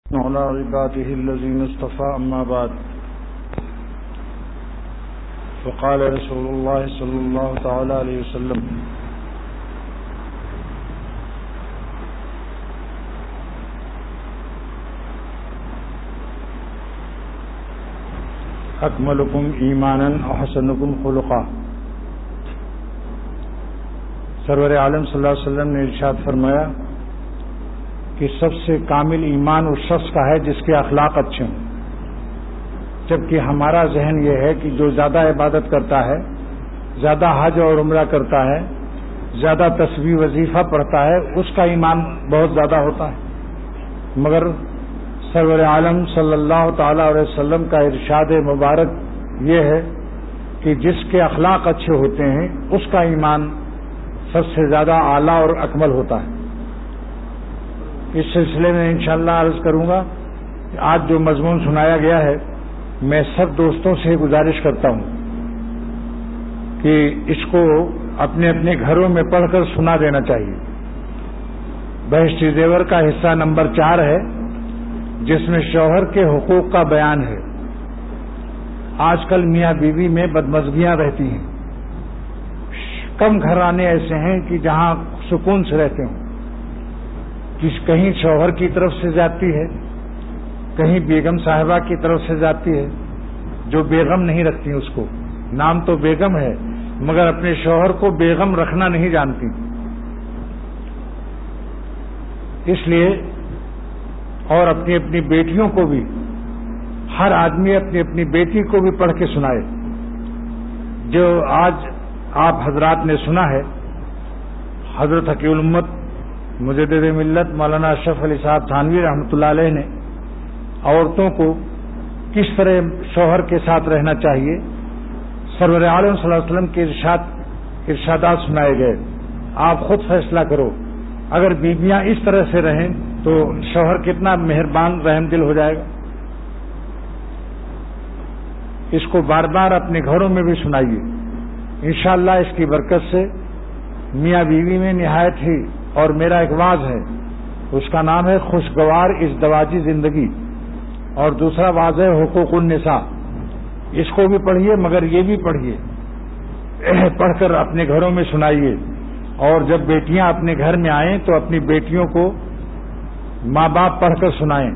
على عباده الذين اصطفى أما بعد فقال رسول الله صلى الله تعالى عليه وسلم أكملكم إيمانا وحسنكم خلقا۔ سرور عالم صلی اللہ علیہ وسلم نے ارشاد فرمایا کہ سب سے کامل ایمان اس شخص کا ہے جس کے اخلاق اچھے ہوں، جبکہ ہمارا ذہن یہ ہے کہ جو زیادہ عبادت کرتا ہے، زیادہ حج اور عمرہ کرتا ہے، زیادہ تسبیح وظیفہ پڑھتا ہے، اس کا ایمان بہت زیادہ ہوتا ہے، مگر سرور عالم صلی اللہ تعالی علیہ وسلم کا ارشاد مبارک یہ ہے کہ جس کے اخلاق اچھے ہوتے ہیں اس کا ایمان سب سے زیادہ اعلیٰ اور اکمل ہوتا ہے۔ اس سلسلے میں انشاءاللہ عرض کروں گا کہ آج جو مضمون سنایا گیا ہے، میں سب دوستوں سے گزارش کرتا ہوں کہ اس کو اپنے اپنے گھروں میں پڑھ کر سنا دینا چاہیے۔ بہشتی زیور کا حصہ نمبر 4 ہے، جس میں شوہر کے حقوق کا بیان ہے۔ آج کل میاں بیوی میں بدمزگیاں رہتی ہیں، کم گھرانے ایسے ہیں کہ جہاں سکون سے رہتے ہوں۔ کہیں شوہر کی طرف سے جاتی ہے، کہیں بیگم صاحبہ کی طرف سے جاتی ہے، جو بیگم نہیں رکھتی اس کو، نام تو بیگم ہے مگر اپنے شوہر کو بیگم رکھنا نہیں جانتی۔ اس لیے اور اپنی اپنی بیٹیوں کو بھی، ہر آدمی اپنی اپنی بیٹی کو بھی پڑھ کے سنائے۔ جو آج آپ حضرات نے سنا ہے، حضرت حقیق الامت مجدد ملت مولانا اشرف علی صاحب تھانوی رحمۃ اللہ علیہ نے عورتوں کو کس طرح شوہر کے ساتھ رہنا چاہیے، سرور عالم صلی اللہ علیہ وسلم کے ارشادات سنائے گئے۔ آپ خود فیصلہ کرو، اگر بیویاں اس طرح سے رہیں تو شوہر کتنا مہربان رحم دل ہو جائے گا۔ اس کو بار بار اپنے گھروں میں بھی سنائیے، انشاءاللہ اس کی برکت سے میاں بیوی میں نہایت ہی، اور میرا ایک واز ہے، اس کا نام ہے خوشگوار ازدواجی زندگی، اور دوسرا واز ہے حقوق النساء۔ اس کو بھی پڑھیے مگر یہ بھی پڑھیے، پڑھ کر اپنے گھروں میں سنائیے، اور جب بیٹیاں اپنے گھر میں آئیں تو اپنی بیٹیوں کو ماں باپ پڑھ کر سنائیں،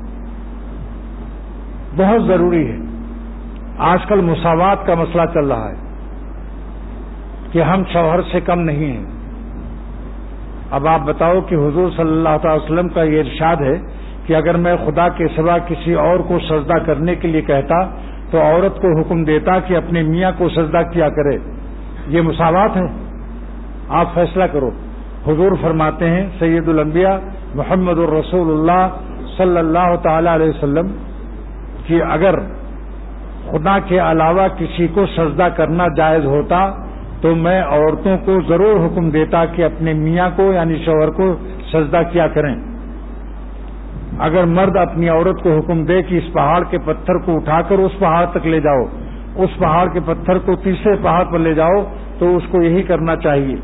بہت ضروری ہے۔ آج کل مساوات کا مسئلہ چل رہا ہے کہ ہم شوہر سے کم نہیں ہیں۔ اب آپ بتاؤ کہ حضور صلی اللہ تعالی وسلم کا یہ ارشاد ہے کہ اگر میں خدا کے سوا کسی اور کو سجدہ کرنے کے لیے کہتا تو عورت کو حکم دیتا کہ اپنے میاں کو سجدہ کیا کرے۔ یہ مساوات ہے؟ آپ فیصلہ کرو۔ حضور فرماتے ہیں سید الانبیاء محمد الرسول اللہ صلی اللہ تعالی علیہ وسلم کہ اگر خدا کے علاوہ کسی کو سجدہ کرنا جائز ہوتا تو میں عورتوں کو ضرور حکم دیتا کہ اپنے میاں کو یعنی شوہر کو سجدہ کیا کریں۔ اگر مرد اپنی عورت کو حکم دے کہ اس پہاڑ کے پتھر کو اٹھا کر اس پہاڑ تک لے جاؤ، اس پہاڑ کے پتھر کو تیسرے پہاڑ پر لے جاؤ، تو اس کو یہی کرنا چاہیے۔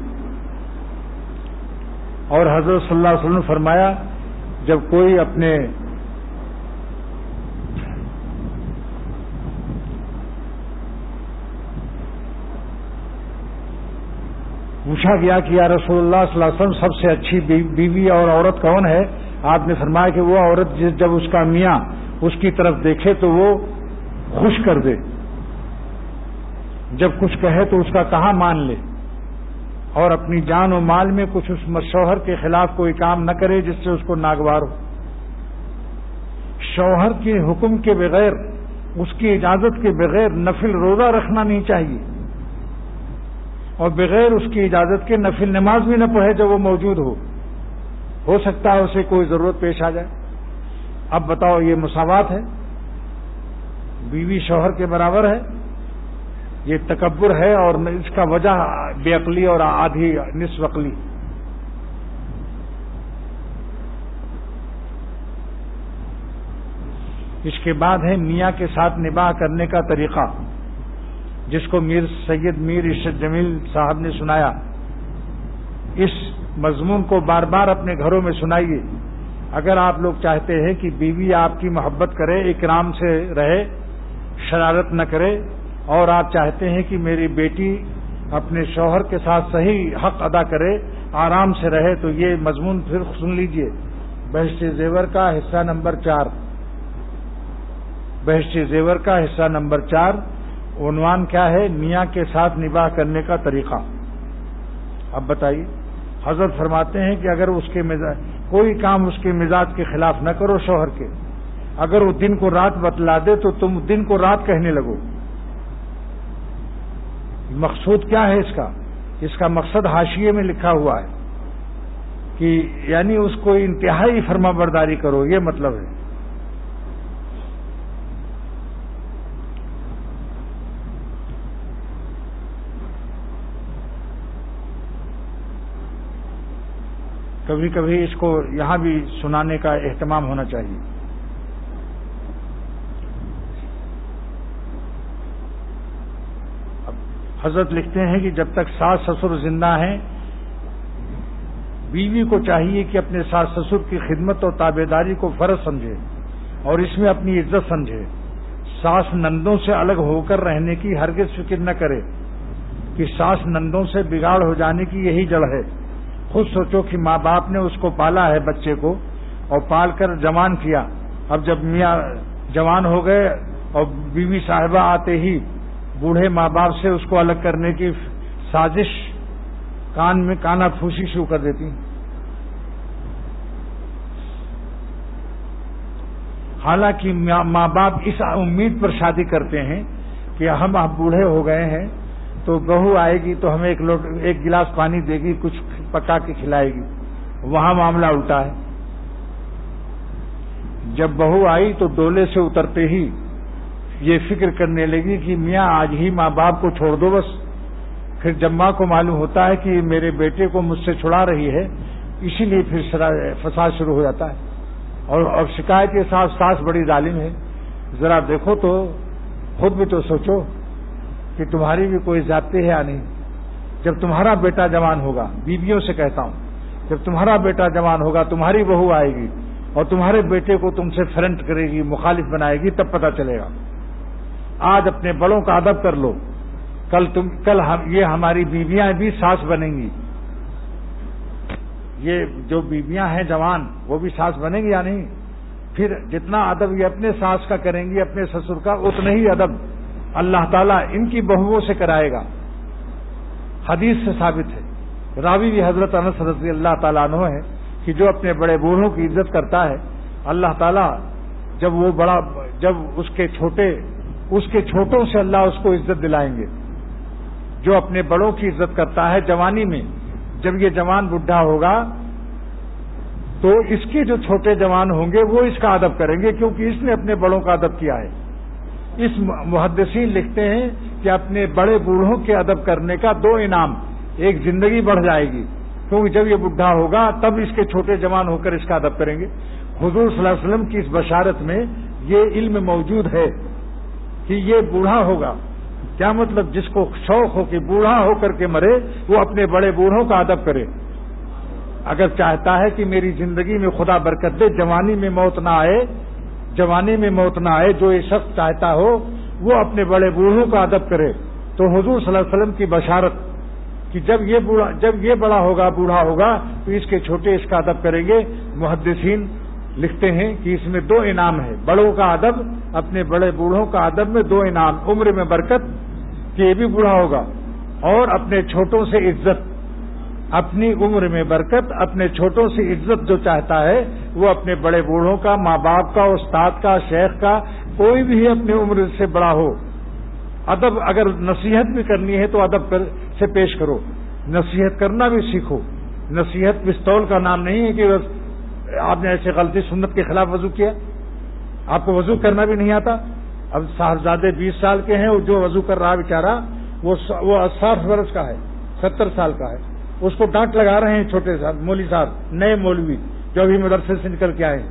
اور حضرت صلی اللہ علیہ وسلم نے فرمایا جب کوئی اپنے پوچھا گیا کہ یا رسول اللہ صلی اللہ علیہ وسلم سب سے اچھی بیوی اور عورت کون ہے؟ آپ نے فرمایا کہ وہ عورت جب اس کا میاں اس کی طرف دیکھے تو وہ خوش کر دے، جب کچھ کہے تو اس کا کہا مان لے، اور اپنی جان و مال میں کچھ اس شوہر کے خلاف کوئی کام نہ کرے جس سے اس کو ناگوار ہو۔ شوہر کے حکم کے بغیر، اس کی اجازت کے بغیر نفل روزہ رکھنا نہیں چاہیے، اور بغیر اس کی اجازت کے نفل نماز بھی نہ پڑھے جب وہ موجود ہو سکتا ہے اسے کوئی ضرورت پیش آ جائے۔ اب بتاؤ یہ مساوات ہے؟ بیوی شوہر کے برابر ہے؟ یہ تکبر ہے، اور اس کا وجہ بے عقلی اور آدھی نصف عقلی۔ اس کے بعد ہے میاں کے ساتھ نباہ کرنے کا طریقہ، جس کو سید میر ارشد جمیل صاحب نے سنایا۔ اس مضمون کو بار بار اپنے گھروں میں سنائیے، اگر آپ لوگ چاہتے ہیں کہ بیوی آپ کی محبت کرے، اکرام سے رہے، شرارت نہ کرے، اور آپ چاہتے ہیں کہ میری بیٹی اپنے شوہر کے ساتھ صحیح حق ادا کرے، آرام سے رہے، تو یہ مضمون پھر سن لیجئے، بہشت زیور کا حصہ نمبر 4، بہشت زیور کا حصہ نمبر 4، عنوان کیا ہے؟ میاں کے ساتھ نباہ کرنے کا طریقہ۔ اب بتائیے، حضرت فرماتے ہیں کہ اگر اس کے مزاج کوئی کام اس کے مزاج کے خلاف نہ کرو شوہر کے، اگر وہ دن کو رات بتلا دے تو تم دن کو رات کہنے لگو۔ مقصود کیا ہے اس کا مقصد حاشیے میں لکھا ہوا ہے کہ یعنی اس کو انتہائی فرما برداری کرو، یہ مطلب ہے۔ کبھی کبھی اس کو یہاں بھی سنانے کا اہتمام ہونا چاہیے۔ حضرت لکھتے ہیں کہ جب تک ساس سسر زندہ ہیں، بیوی کو چاہیے کہ اپنے ساس سسر کی خدمت اور تابعداری کو فرض سمجھے اور اس میں اپنی عزت سمجھے۔ ساس نندوں سے الگ ہو کر رہنے کی ہرگز فکر نہ کرے کہ ساس نندوں سے بگاڑ ہو جانے کی یہی جڑ ہے۔ خود سوچو کہ ماں باپ نے اس کو پالا ہے، بچے کو، اور پال کر جوان کیا، اب جب میاں جوان ہو گئے اور بیوی صاحبہ آتے ہی بوڑھے ماں باپ سے اس کو الگ کرنے کی سازش کان میں کانا پھوسی شروع کر دیتی۔ حالانکہ ماں باپ اس امید پر شادی کرتے ہیں کہ ہم اب بوڑھے ہو گئے ہیں تو بہو آئے گی تو ہمیں ایک گلاس پانی دے گی، کچھ پکا کے کھلائے گی۔ وہاں معاملہ الٹا ہے۔ جب بہو آئی تو ڈولے سے اترتے ہی یہ فکر کرنے لگی کہ میاں آج ہی ماں باپ کو چھوڑ دو بس۔ پھر جب ماں کو معلوم ہوتا ہے کہ میرے بیٹے کو مجھ سے چھڑا رہی ہے، اسی لیے پھر فساد شروع ہو جاتا ہے، اور شکایت کے ساتھ ساس بڑی ظالم ہے۔ ذرا دیکھو تو، خود بھی تو سوچو کہ تمہاری بھی کوئی ذاتی ہے یا نہیں۔ جب تمہارا بیٹا جوان ہوگا، بیویوں سے کہتا ہوں، جب تمہارا بیٹا جوان ہوگا، تمہاری بہو آئے گی اور تمہارے بیٹے کو تم سے فرنٹ کرے گی، مخالف بنائے گی، تب پتہ چلے گا۔ آج اپنے بڑوں کا ادب کر لو، کل یہ ہماری بیویاں بھی ساس بنیں گی۔ یہ جو بیویاں ہیں جوان، وہ بھی ساس بنیں گی یا نہیں؟ پھر جتنا ادب یہ اپنے ساس کا کریں گی، اپنے سسر کا، اتنا ہی ادب اللہ تعالیٰ ان کی بہوؤں سے کرائے گا۔ حدیث سے ثابت ہے، راوی بھی حضرت انس رضی اللہ تعالیٰ عنہ ہے کہ جو اپنے بڑے بوڑھوں کی عزت کرتا ہے، اللہ تعالیٰ جب اس کے چھوٹوں سے اللہ اس کو عزت دلائیں گے۔ جو اپنے بڑوں کی عزت کرتا ہے جوانی میں، جب یہ جوان بڈھا ہوگا تو اس کے جو چھوٹے جوان ہوں گے وہ اس کا ادب کریں گے، کیونکہ اس نے اپنے بڑوں کا ادب کیا ہے۔ اس محدثین لکھتے ہیں کہ اپنے بڑے بوڑھوں کے ادب کرنے کا 2 انعام، ایک زندگی بڑھ جائے گی، کیونکہ جب یہ بڈھا ہوگا تب اس کے چھوٹے جوان ہو کر اس کا ادب کریں گے۔ حضور صلی اللہ علیہ وسلم کی اس بشارت میں یہ علم موجود ہے کہ یہ بوڑھا ہوگا۔ کیا مطلب؟ جس کو شوق ہو کہ بوڑھا ہو کر کے مرے، وہ اپنے بڑے بوڑھوں کا ادب کرے۔ اگر چاہتا ہے کہ میری زندگی میں خدا برکت دے، جوانی میں موت نہ آئے، جو یہ شخص چاہتا ہو وہ اپنے بڑے بوڑھوں کا ادب کرے۔ تو حضور صلی اللہ علیہ وسلم کی بشارت کہ جب یہ بڑا ہوگا، بوڑھا ہوگا، تو اس کے چھوٹے اس کا ادب کریں گے۔ محدثین لکھتے ہیں کہ اس میں 2 انعام ہے، بڑوں کا ادب، اپنے بڑے بوڑھوں کا ادب میں 2 انعام، عمر میں برکت کہ یہ بھی بوڑھا ہوگا، اور اپنے چھوٹوں سے عزت، اپنی عمر میں برکت، اپنے چھوٹوں سے عزت جو چاہتا ہے وہ اپنے بڑے بوڑھوں کا، ماں باپ کا، استاد کا، شیخ کا، کوئی بھی اپنی عمر سے بڑا ہو، ادب اگر نصیحت بھی کرنی ہے تو ادب سے پیش کرو، نصیحت کرنا بھی سیکھو۔ نصیحت پستول کا نام نہیں ہے کہ آپ نے ایسے غلطی سنت کے خلاف وضو کیا، آپ کو وضو کرنا بھی نہیں آتا۔ اب صاحبزادے 20 سال کے ہیں، جو وضو کر رہا بیچارہ وہ 60 برس کا ہے، 70 سال کا ہے، اس کو ڈانٹ لگا رہے ہیں چھوٹے صاحب، مولوی صاحب، نئے مولوی جو ابھی مدرسے سے نکل کے آئے ہیں۔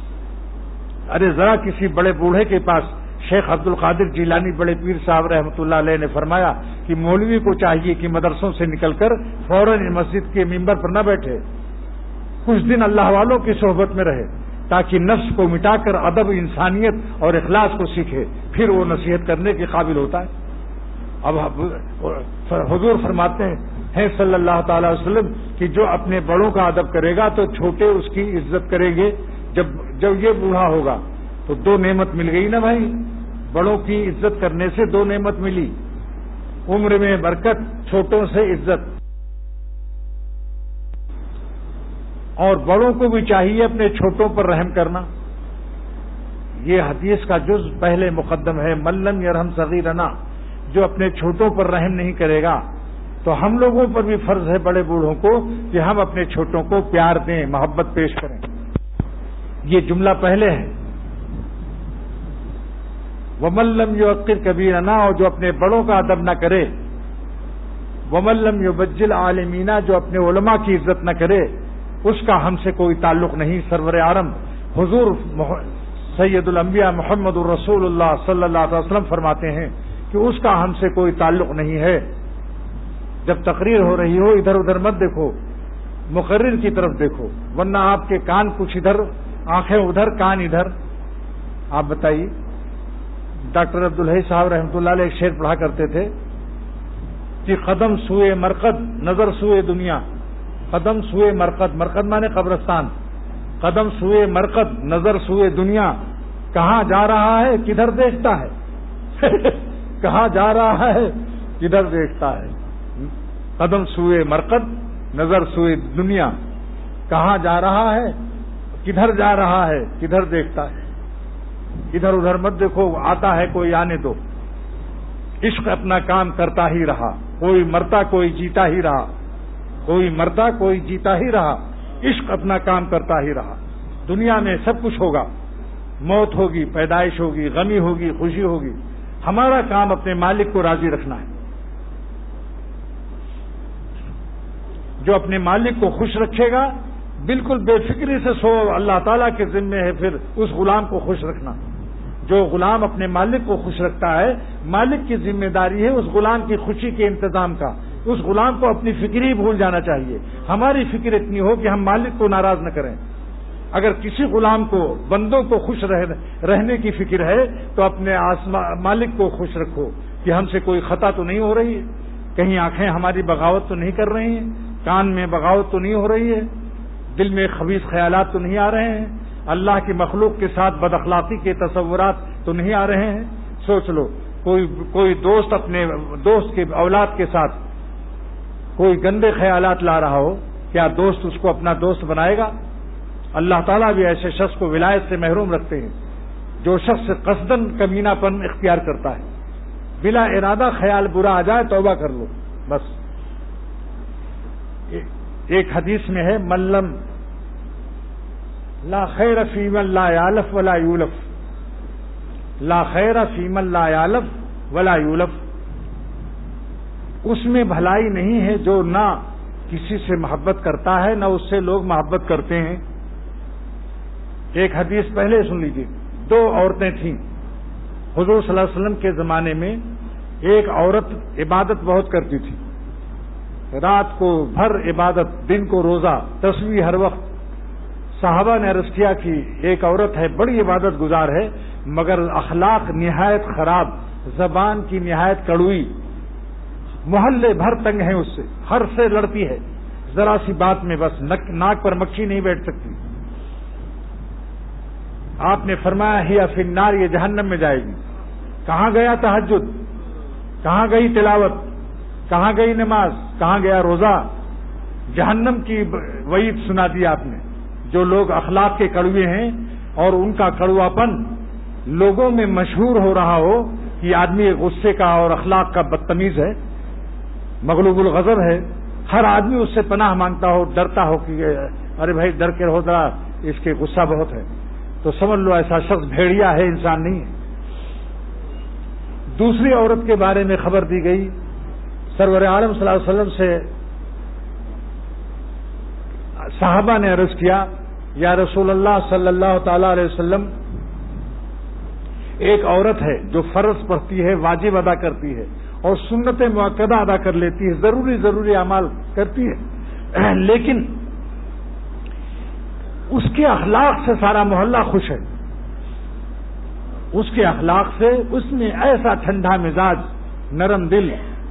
ارے ذرا کسی بڑے بوڑھے کے پاس، شیخ عبد القادر جیلانی بڑے پیر صاحب رحمۃ اللہ علیہ نے فرمایا کہ مولوی کو چاہیے کہ مدرسوں سے نکل کر فوراً مسجد کے ممبر پر نہ بیٹھے، کچھ دن اللہ والوں کی صحبت میں رہے تاکہ نفس کو مٹا کر ادب، انسانیت اور اخلاص کو سیکھے، پھر وہ نصیحت کرنے کے قابل ہوتا ہے۔ اب حضور فرماتے ہیں صلی اللہ تعالی وسلم کہ جو اپنے بڑوں کا ادب کرے گا تو چھوٹے اس کی عزت کریں گے۔ جب یہ بوڑھا ہوگا تو دو نعمت مل گئی نا بھائی، بڑوں کی عزت کرنے سے دو نعمت ملی، عمر میں برکت، چھوٹوں سے عزت۔ اور بڑوں کو بھی چاہیے اپنے چھوٹوں پر رحم کرنا۔ یہ حدیث کا جز پہلے مقدم ہے، من لم یرحم صغیرنا، جو اپنے چھوٹوں پر رحم نہیں کرے گا تو ہم لوگوں پر بھی فرض ہے بڑے بوڑھوں کو کہ ہم اپنے چھوٹوں کو پیار دیں، محبت پیش کریں۔ یہ جملہ پہلے ہے، وَمَن لَّمْ يُوَقِّرْ كَبِيرَنَا، اور جو اپنے بڑوں کا ادب نہ کرے، وَمَن لَّمْ يُبَجِّلْ عَالِمِينَ، جو اپنے علماء کی عزت نہ کرے، اس کا ہم سے کوئی تعلق نہیں۔ سرور عالم حضور سید الانبیاء محمد الرسول اللہ صلی اللہ علیہ وسلم فرماتے ہیں کہ اس کا ہم سے کوئی تعلق نہیں ہے۔ جب تقریر ہو رہی ہو ادھر ادھر مت دیکھو، مقرر کی طرف دیکھو، ورنہ آپ کے کان کچھ ادھر، آنکھیں ادھر، کان ادھر۔ آپ بتائیے، ڈاکٹر عبدالحی صاحب رحمۃ اللہ علیہ ایک شعر پڑھا کرتے تھے کہ قدم سوئے مرقد نظر سوئے دنیا، قدم سوئے مرقد، مرقد مانے قبرستان، قدم سوئے مرقد نظر سوئے دنیا، کہاں جا رہا ہے کدھر دیکھتا ہے کہاں جا رہا ہے کدھر دیکھتا ہے۔ قدم سوئے مرقد نظر سوئے دنیا، کہاں جا رہا ہے کدھر جا رہا ہے کدھر دیکھتا ہے۔ ادھر ادھر مت دیکھو، آتا ہے کوئی آنے دو۔ عشق اپنا کام کرتا ہی رہا، کوئی مرتا کوئی جیتا ہی رہا، کوئی مرتا کوئی جیتا ہی رہا، عشق اپنا کام کرتا ہی رہا۔ دنیا میں سب کچھ ہوگا، موت ہوگی، پیدائش ہوگی، غمی ہوگی، خوشی ہوگی، ہمارا کام اپنے مالک کو راضی رکھنا ہے۔ جو اپنے مالک کو خوش رکھے گا، بالکل بے فکری سے سو، اللہ تعالیٰ کے ذمے ہے پھر اس غلام کو خوش رکھنا۔ جو غلام اپنے مالک کو خوش رکھتا ہے، مالک کی ذمہ داری ہے اس غلام کی خوشی کے انتظام کا۔ اس غلام کو اپنی فکر ہی بھول جانا چاہیے، ہماری فکر اتنی ہو کہ ہم مالک کو ناراض نہ کریں۔ اگر کسی غلام کو، بندوں کو خوش رہنے کی فکر ہے تو اپنے مالک کو خوش رکھو کہ ہم سے کوئی خطا تو نہیں ہو رہی ہے، کہیں آنکھیں ہماری بغاوت تو نہیں کر رہی ہیں، کان میں بغاوت تو نہیں ہو رہی ہے، دل میں خبیث خیالات تو نہیں آ رہے ہیں، اللہ کی مخلوق کے ساتھ بد اخلاقی کے تصورات تو نہیں آ رہے ہیں۔ سوچ لو، کوئی دوست اپنے دوست کے اولاد کے ساتھ کوئی گندے خیالات لا رہا ہو، کیا دوست اس کو اپنا دوست بنائے گا؟ اللہ تعالیٰ بھی ایسے شخص کو ولایت سے محروم رکھتے ہیں۔ جو شخص قصداً کمینہ پن اختیار کرتا ہے، بلا ارادہ خیال برا آ جائے توبہ کر لو بس۔ ایک حدیث میں ہے، ملم لا خیر فی من لا یالف ولا یولف، لا خیر فی من لا یالف ولا یولف، اس میں بھلائی نہیں ہے جو نہ کسی سے محبت کرتا ہے نہ اس سے لوگ محبت کرتے ہیں۔ ایک حدیث پہلے سن لیجیے، دو عورتیں تھیں حضور صلی اللہ علیہ وسلم کے زمانے میں۔ ایک عورت عبادت بہت کرتی تھی، رات کو بھر عبادت، دن کو روزہ، تسبیح ہر وقت۔ صحابہ نے عرض کیا کہ ایک عورت ہے، بڑی عبادت گزار ہے، مگر اخلاق نہایت خراب، زبان کی نہایت کڑوئی، محلے بھر تنگ ہیں اس سے، ہر سے لڑتی ہے، ذرا سی بات میں بس ناک پر مکھی نہیں بیٹھ سکتی۔ آپ نے فرمایا ہی فی النار، یہ جہنم میں جائے گی۔ کہاں گیا تہجد، کہاں گئی تلاوت، کہاں گئی نماز، کہاں گیا روزہ؟ جہنم کی وعید سنا دی آپ نے۔ جو لوگ اخلاق کے کڑوے ہیں اور ان کا کڑواپن لوگوں میں مشہور ہو رہا ہو کہ آدمی غصے کا اور اخلاق کا بدتمیز ہے، مغلوب الغضب ہے، ہر آدمی اس سے پناہ مانگتا ہو، ڈرتا ہو کہ ارے بھائی ڈر کے رہو ذرا، اس کے غصہ بہت ہے، تو سمجھ لو ایسا شخص بھیڑیا ہے، انسان نہیں ہے۔ دوسری عورت کے بارے میں خبر دی گئی، سرور عالم صلی اللہ علیہ وسلم سے صحابہ نے عرض کیا، یا رسول اللہ صلی اللہ تعالی علیہ وسلم، ایک عورت ہے جو فرض پڑھتی ہے، واجب ادا کرتی ہے اور سنت مؤکدہ ادا کر لیتی ہے، ضروری اعمال کرتی ہے، لیکن اس کے اخلاق سے سارا محلہ خوش ہے. اس کے اخلاق سے اس نے ایسا ٹھنڈا مزاج، نرم دل،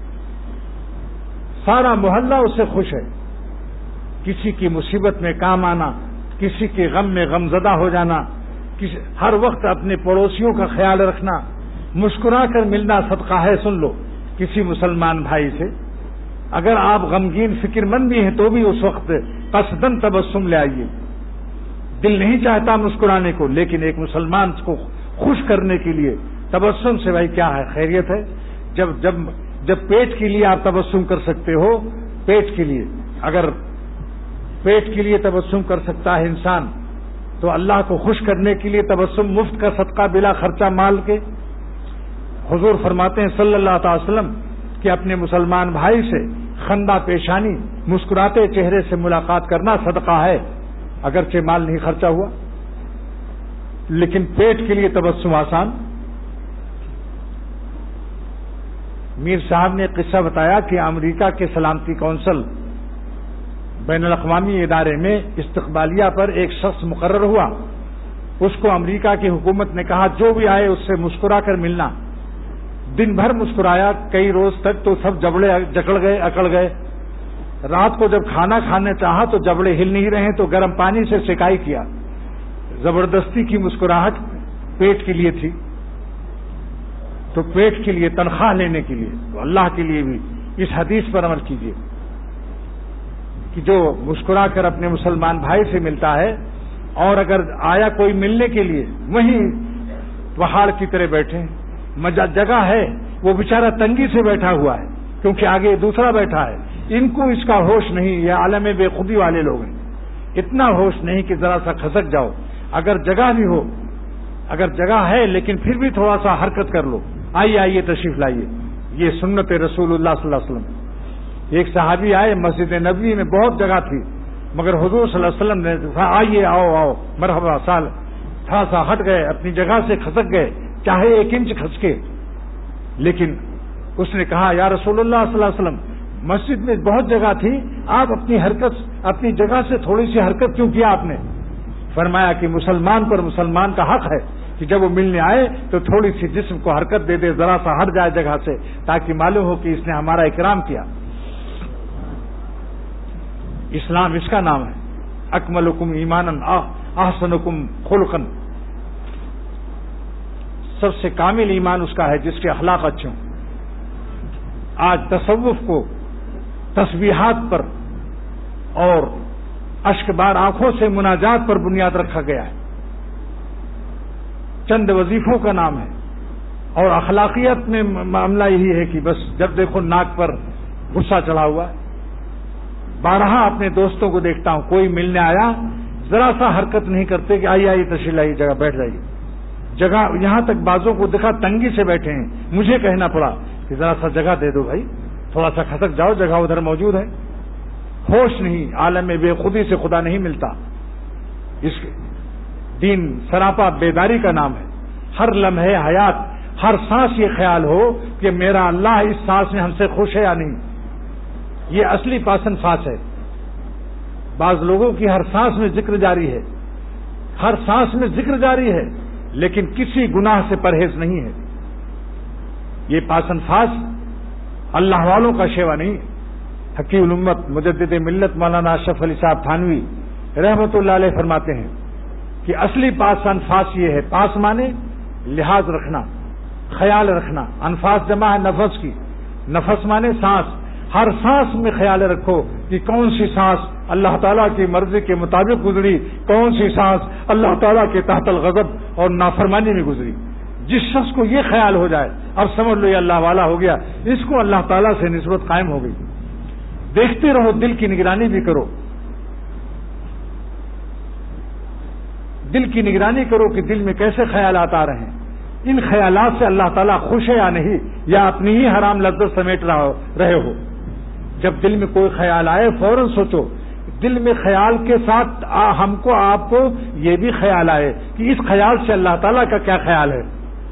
سارا محلہ اس سے خوش ہے. کسی کی مصیبت میں کام آنا، کسی کے غم میں غمزدہ ہو جانا، ہر وقت اپنے پڑوسیوں کا خیال رکھنا، مسکرا کر ملنا صدقہ ہے. سن لو کسی مسلمان بھائی سے اگر آپ غمگین فکر مند بھی ہیں تو بھی اس وقت قصدن تبسم لے آئیے. دل نہیں چاہتا مسکرانے کو، لیکن ایک مسلمان کو خوش کرنے کے لیے تبسم سے بھائی کیا ہے، خیریت ہے. جب پیٹ کے لیے آپ تبسم کر سکتے ہو، پیٹ کے لیے، اگر پیٹ کے لیے تبسم کر سکتا ہے انسان تو اللہ کو خوش کرنے کے لیے تبسم مفت کا صدقہ بلا خرچہ مال کے. حضور فرماتے ہیں صلی اللہ تعالی وسلم کہ اپنے مسلمان بھائی سے خندہ پیشانی، مسکراتے چہرے سے ملاقات کرنا صدقہ ہے، اگرچہ مال نہیں خرچہ ہوا. لیکن پیٹ کے لیے تبسم آسان. میر صاحب نے قصہ بتایا کہ امریکہ کے سلامتی کونسل بین الاقوامی ادارے میں استقبالیہ پر ایک شخص مقرر ہوا. اس کو امریکہ کی حکومت نے کہا جو بھی آئے اس سے مسکرا کر ملنا. دن بھر مسکرایا، کئی روز تک تو سب جبڑے جکڑ گئے، اکڑ گئے. رات کو جب کھانا کھانے چاہا تو جبڑے ہل نہیں رہے تو گرم پانی سے سیکائی کیا. زبردستی کی مسکراہٹ پیٹ کے لیے تھی، تو پیٹ کے لیے، تنخواہ لینے کے لیے، تو اللہ کے لیے بھی اس حدیث پر عمل کیجیے کہ جو مسکرا کر اپنے مسلمان بھائی سے ملتا ہے، اور اگر آیا کوئی ملنے کے لیے وہیں پہاڑ کی طرح بیٹھے، جگہ ہے، وہ بیچارہ تنگی سے بیٹھا ہوا ہے کیونکہ آگے دوسرا بیٹھا ہے. ان کو اس کا ہوش نہیں، یہ عالم بے خودی والے لوگ ہیں. اتنا ہوش نہیں کہ ذرا سا کھسک جاؤ. اگر جگہ بھی ہو، اگر جگہ ہے لیکن پھر بھی تھوڑا سا حرکت کر لو. آئیے تشریف لائیے. یہ سنت رسول اللہ صلی اللہ علیہ وسلم. ایک صحابی آئے، مسجد نبوی میں بہت جگہ تھی مگر حضور صلی اللہ علیہ وسلم نے آئیے، آؤ مرحبا سال، تھوڑا سا ہٹ گئے، اپنی جگہ سے کھسک گئے، چاہے 1 انچ کھسکے. لیکن اس نے کہا یا رسول اللہ صلی اللہ علیہ وسلم، مسجد میں بہت جگہ تھی، آپ اپنی جگہ سے تھوڑی سی حرکت کیوں کیا آپ نے؟ فرمایا کہ مسلمان پر مسلمان کا حق ہے کہ جب وہ ملنے آئے تو تھوڑی سی جسم کو حرکت دے دے، ذرا سا ہٹ جائے جگہ سے، تاکہ معلوم ہو کہ اس نے ہمارا اکرام کیا. اسلام اس کا نام ہے. اکملکم ایمانن احسنکم خلقا. سب سے کامل ایمان اس کا ہے جس کے اخلاق اچھے ہوں. آج تصوف کو تسبیحات پر اور اشک بار آنکھوں سے مناجات پر بنیاد رکھا گیا ہے. چند وظیفوں کا نام ہے، اور اخلاقیت میں معاملہ یہی ہے کہ بس جب دیکھو ناک پر غصہ چڑھا ہوا ہے. بارہا اپنے دوستوں کو دیکھتا ہوں، کوئی ملنے آیا ذرا سا حرکت نہیں کرتے کہ آئیے تشریف لائیے، جگہ بیٹھ جائیے. جگہ یہاں تک بازوں کو دیکھا تنگی سے بیٹھے ہیں، مجھے کہنا پڑا کہ ذرا سا جگہ دے دو بھائی، تھوڑا سا کھسک جاؤ، جگہ ادھر موجود ہے. ہوش نہیں، عالم میں بے خودی سے خدا نہیں ملتا. اس دین سراپا بیداری کا نام ہے. ہر لمحے حیات، ہر سانس یہ خیال ہو کہ میرا اللہ اس سانس میں ہم سے خوش ہے یا نہیں. یہ اصلی پاسن سانس ہے. بعض لوگوں کی ہر سانس میں ذکر جاری ہے، ہر سانس میں ذکر جاری ہے، لیکن کسی گناہ سے پرہیز نہیں ہے. یہ پاسن سانس اللہ والوں کا شیوا نہیں. حکیم الامت مجدد ملت مولانا اشرف علی صاحب تھانوی رحمۃ اللہ علیہ فرماتے ہیں کہ اصلی پاس انفاس یہ ہے. پاس مانے لحاظ رکھنا، خیال رکھنا. انفاس جمع ہے نفس کی، نفس مانے سانس. ہر سانس میں خیال رکھو کہ کون سی سانس اللہ تعالیٰ کی مرضی کے مطابق گزری، کون سی سانس اللہ تعالیٰ کے تحت الغضب اور نافرمانی میں گزری. جس شخص کو یہ خیال ہو جائے اب سمجھ لو یہ اللہ والا ہو گیا، اس کو اللہ تعالیٰ سے نسبت قائم ہو گئی. دیکھتے رہو، دل کی نگرانی بھی کرو. دل کی نگرانی کرو کہ دل میں کیسے خیالات آ رہے ہیں. ان خیالات سے اللہ تعالیٰ خوش ہے یا نہیں، یا اپنی ہی حرام لذت سمیٹ رہے ہو. جب دل میں کوئی خیال آئے فوراً سوچو. دل میں خیال کے ساتھ ہم کو آپ کو یہ بھی خیال آئے کہ اس خیال سے اللہ تعالیٰ کا کیا خیال ہے.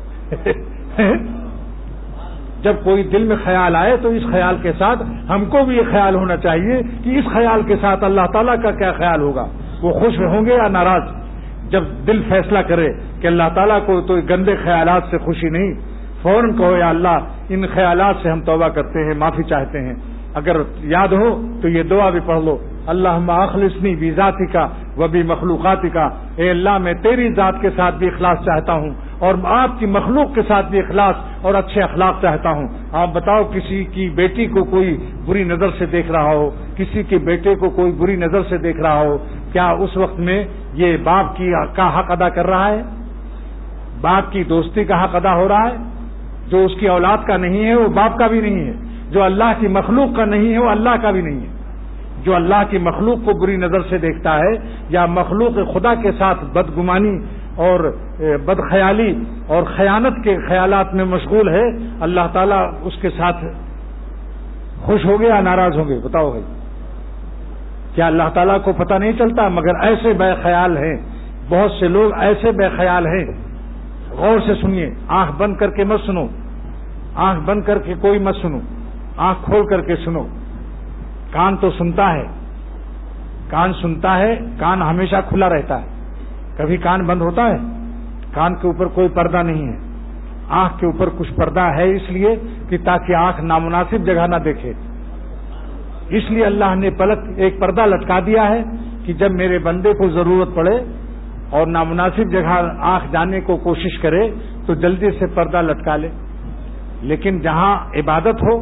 جب کوئی دل میں خیال آئے تو اس خیال کے ساتھ ہم کو بھی یہ خیال ہونا چاہیے کہ اس خیال کے ساتھ اللہ تعالیٰ کا کیا خیال ہوگا. وہ خوش ہوں گے یا ناراض؟ جب دل فیصلہ کرے کہ اللہ تعالیٰ کو تو گندے خیالات سے خوشی نہیں، فوراً کہو یا اللہ ان خیالات سے ہم توبہ کرتے ہیں، معافی چاہتے ہیں۔ اگر یاد ہو تو یہ دعا بھی پڑھ لو، اللہم اخلصنی بذاتک و بمخلوقاتک، اے اللہ میں تیری ذات کے ساتھ بھی اخلاص چاہتا ہوں اور آپ کی مخلوق کے ساتھ بھی اخلاص اور اچھے اخلاق چاہتا ہوں۔ آپ بتاؤ کسی کی بیٹی کو کوئی بری نظر سے دیکھ رہا ہو، کسی کے بیٹے کو کوئی بری نظر سے دیکھ رہا ہو، کیا اس وقت میں یہ باپ کا حق ادا کر رہا ہے؟ باپ کی دوستی کا حق ادا ہو رہا ہے؟ جو اس کی اولاد کا نہیں ہے وہ باپ کا بھی نہیں ہے، جو اللہ کی مخلوق کا نہیں ہے وہ اللہ کا بھی نہیں ہے۔ جو اللہ کی مخلوق کو بری نظر سے دیکھتا ہے یا مخلوق خدا کے ساتھ بدگمانی اور بدخیالی اور خیانت کے خیالات میں مشغول ہے، اللہ تعالیٰ اس کے ساتھ خوش ہو گے یا ناراض ہوں گے؟ بتاؤ بھائی، کیا اللہ تعالیٰ کو پتہ نہیں چلتا؟ مگر ایسے بے خیال ہیں، بہت سے لوگ ایسے بے خیال ہیں۔ غور سے سنیے، آنکھ بند کر کے مت سنو، آنکھ بند کر کے کوئی مت سنو، آنکھ کھول کر کے سنو۔ کان تو سنتا ہے، کان سنتا ہے، کان ہمیشہ کھلا رہتا ہے، کبھی کان بند ہوتا ہے؟ کان کے اوپر کوئی پردہ نہیں ہے، آنکھ کے اوپر کچھ پردہ ہے، اس لیے کہ تاکہ آنکھ نامناسب جگہ نہ دیکھے۔ اس لیے اللہ نے ایک پردہ لٹکا دیا ہے کہ جب میرے بندے کو ضرورت پڑے اور نامناسب جگہ آنکھ جانے کو کوشش کرے تو جلدی سے پردہ لٹکا لے۔ لیکن جہاں عبادت ہو،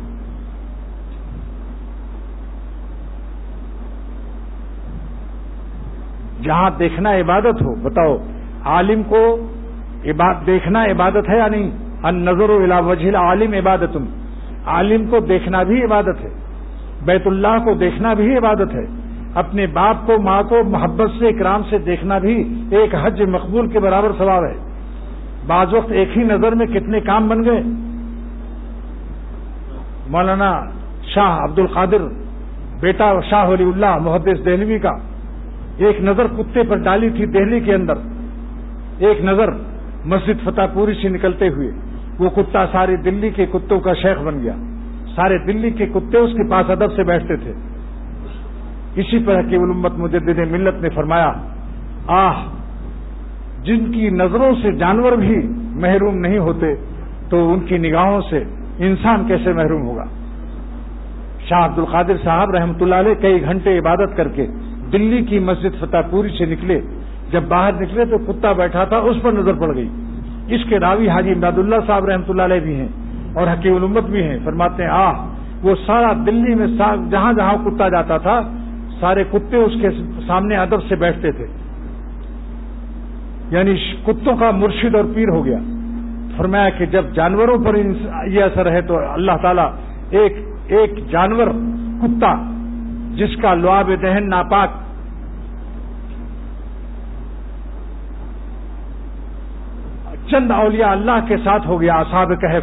جہاں دیکھنا عبادت ہو، بتاؤ عالم کو دیکھنا عبادت ہے یا نہیں؟ النظر الی وجہ العالم عبادت، عالم کو دیکھنا بھی عبادت ہے، بیت اللہ کو دیکھنا بھی عبادت ہے، اپنے باپ کو ماں کو محبت سے اکرام سے دیکھنا بھی ایک حج مقبول کے برابر ثواب ہے۔ بعض وقت ایک ہی نظر میں کتنے کام بن گئے۔ مولانا شاہ عبد القادر بیٹا شاہ ولی اللہ محدث دہلوی کا ایک نظر کتے پر ڈالی تھی دہلی کے اندر، ایک نظر مسجد فتح پوری سے نکلتے ہوئے، وہ کتا ساری دلی کے کتوں کا شیخ بن گیا، سارے دلی کے کتے اس کے پاس ادب سے بیٹھتے تھے۔ اسی پر حکیم الامت مجدد ملت نے فرمایا، جن کی نظروں سے جانور بھی محروم نہیں ہوتے تو ان کی نگاہوں سے انسان کیسے محروم ہوگا۔ شاہ عبد القادر صاحب رحمۃ اللہ علیہ کئی گھنٹے عبادت کر کے دلی کی مسجد فتح پوری سے نکلے، جب باہر نکلے تو کتا بیٹھا تھا، اس پر نظر پڑ گئی۔ اس کے راوی حاجی امداد اللہ صاحب رحمۃ اللہ علیہ بھی ہیں اور حکیم الامت بھی ہیں، فرماتے ہیں وہ سارا دلی میں جہاں جہاں کتا جاتا تھا سارے کتے اس کے سامنے ادب سے بیٹھتے تھے، یعنی کتوں کا مرشد اور پیر ہو گیا۔ فرمایا کہ جب جانوروں پر یہ اثر ہے تو اللہ تعالیٰ ایک جانور کتا جس کا لعاب دہن ناپاک چند اولیاء اللہ کے ساتھ ہو گیا، اصحاب کہف،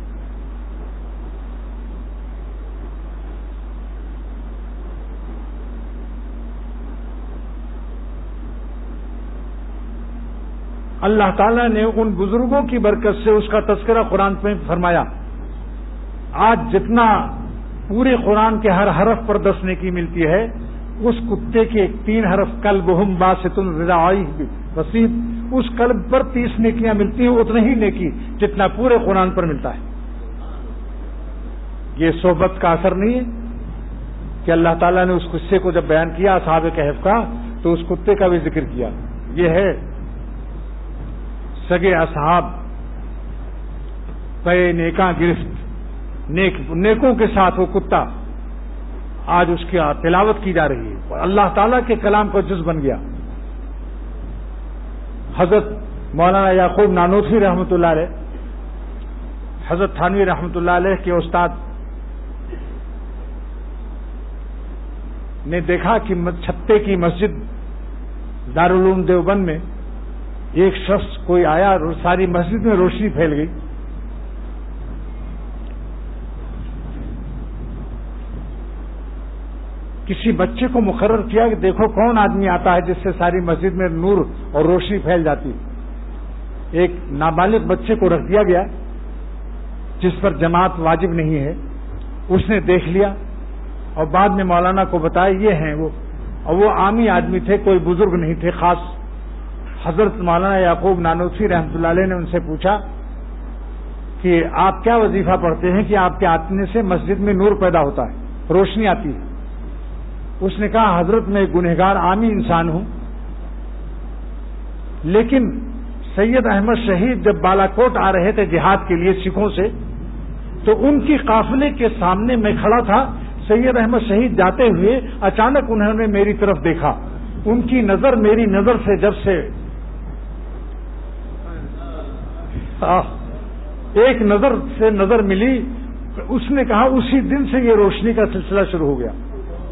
اللہ تعالیٰ نے ان بزرگوں کی برکت سے اس کا تذکرہ قرآن میں فرمایا۔ آج جتنا پورے قرآن کے ہر حرف پر 10 نیکی ملتی ہے، اس کتے کے 3 حرف قلبہم باسط ذراعیہ بالوسیط، اس قلب پر 30 نیکیاں ملتی ہیں، اتنا ہی نیکی جتنا پورے قرآن پر ملتا ہے۔ یہ صحبت کا اثر نہیں ہے کہ اللہ تعالیٰ نے اس قصے کو جب بیان کیا اصحاب کہف کا تو اس کتے کا بھی ذکر کیا۔ یہ ہے سگے اصحاب پے نیکاں گرفت، نیکوں کے ساتھ وہ کتا آج اس کی تلاوت کی جا رہی ہے، اللہ تعالیٰ کے کلام کا جز بن گیا۔ حضرت مولانا یعقوب نانوتوی رحمۃ اللہ علیہ، حضرت تھانوی رحمۃ اللہ علیہ کے استاد نے دیکھا کہ چھتے کی مسجد دارالعلوم دیوبند میں ایک شخص کوئی آیا اور ساری مسجد میں روشنی پھیل گئی۔ کسی بچے کو مقرر کیا کہ دیکھو کون آدمی آتا ہے جس سے ساری مسجد میں نور اور روشنی پھیل جاتی۔ ایک نابالغ بچے کو رکھ دیا گیا جس پر جماعت واجب نہیں ہے، اس نے دیکھ لیا اور بعد میں مولانا کو بتایا یہ ہیں وہ اور وہ عامی آدمی تھے، کوئی بزرگ نہیں تھے خاص. حضرت مولانا یعقوب نانوتوی رحمۃ اللہ علیہ نے ان سے پوچھا کہ آپ کیا وظیفہ پڑھتے ہیں کہ آپ کے آنے سے مسجد میں نور پیدا ہوتا ہے، روشنی آتی ہے؟ اس نے کہا حضرت میں گنہگار عامی انسان ہوں، لیکن سید احمد شہید جب بالاکوٹ آ رہے تھے جہاد کے لیے سکھوں سے، تو ان کی قافلے کے سامنے میں کھڑا تھا. سید احمد شہید جاتے ہوئے اچانک انہوں نے میری طرف دیکھا. ان کی نظر میری نظر سے جب سے ایک نظر سے نظر ملی، اس نے کہا اسی دن سے یہ روشنی کا سلسلہ شروع ہو گیا.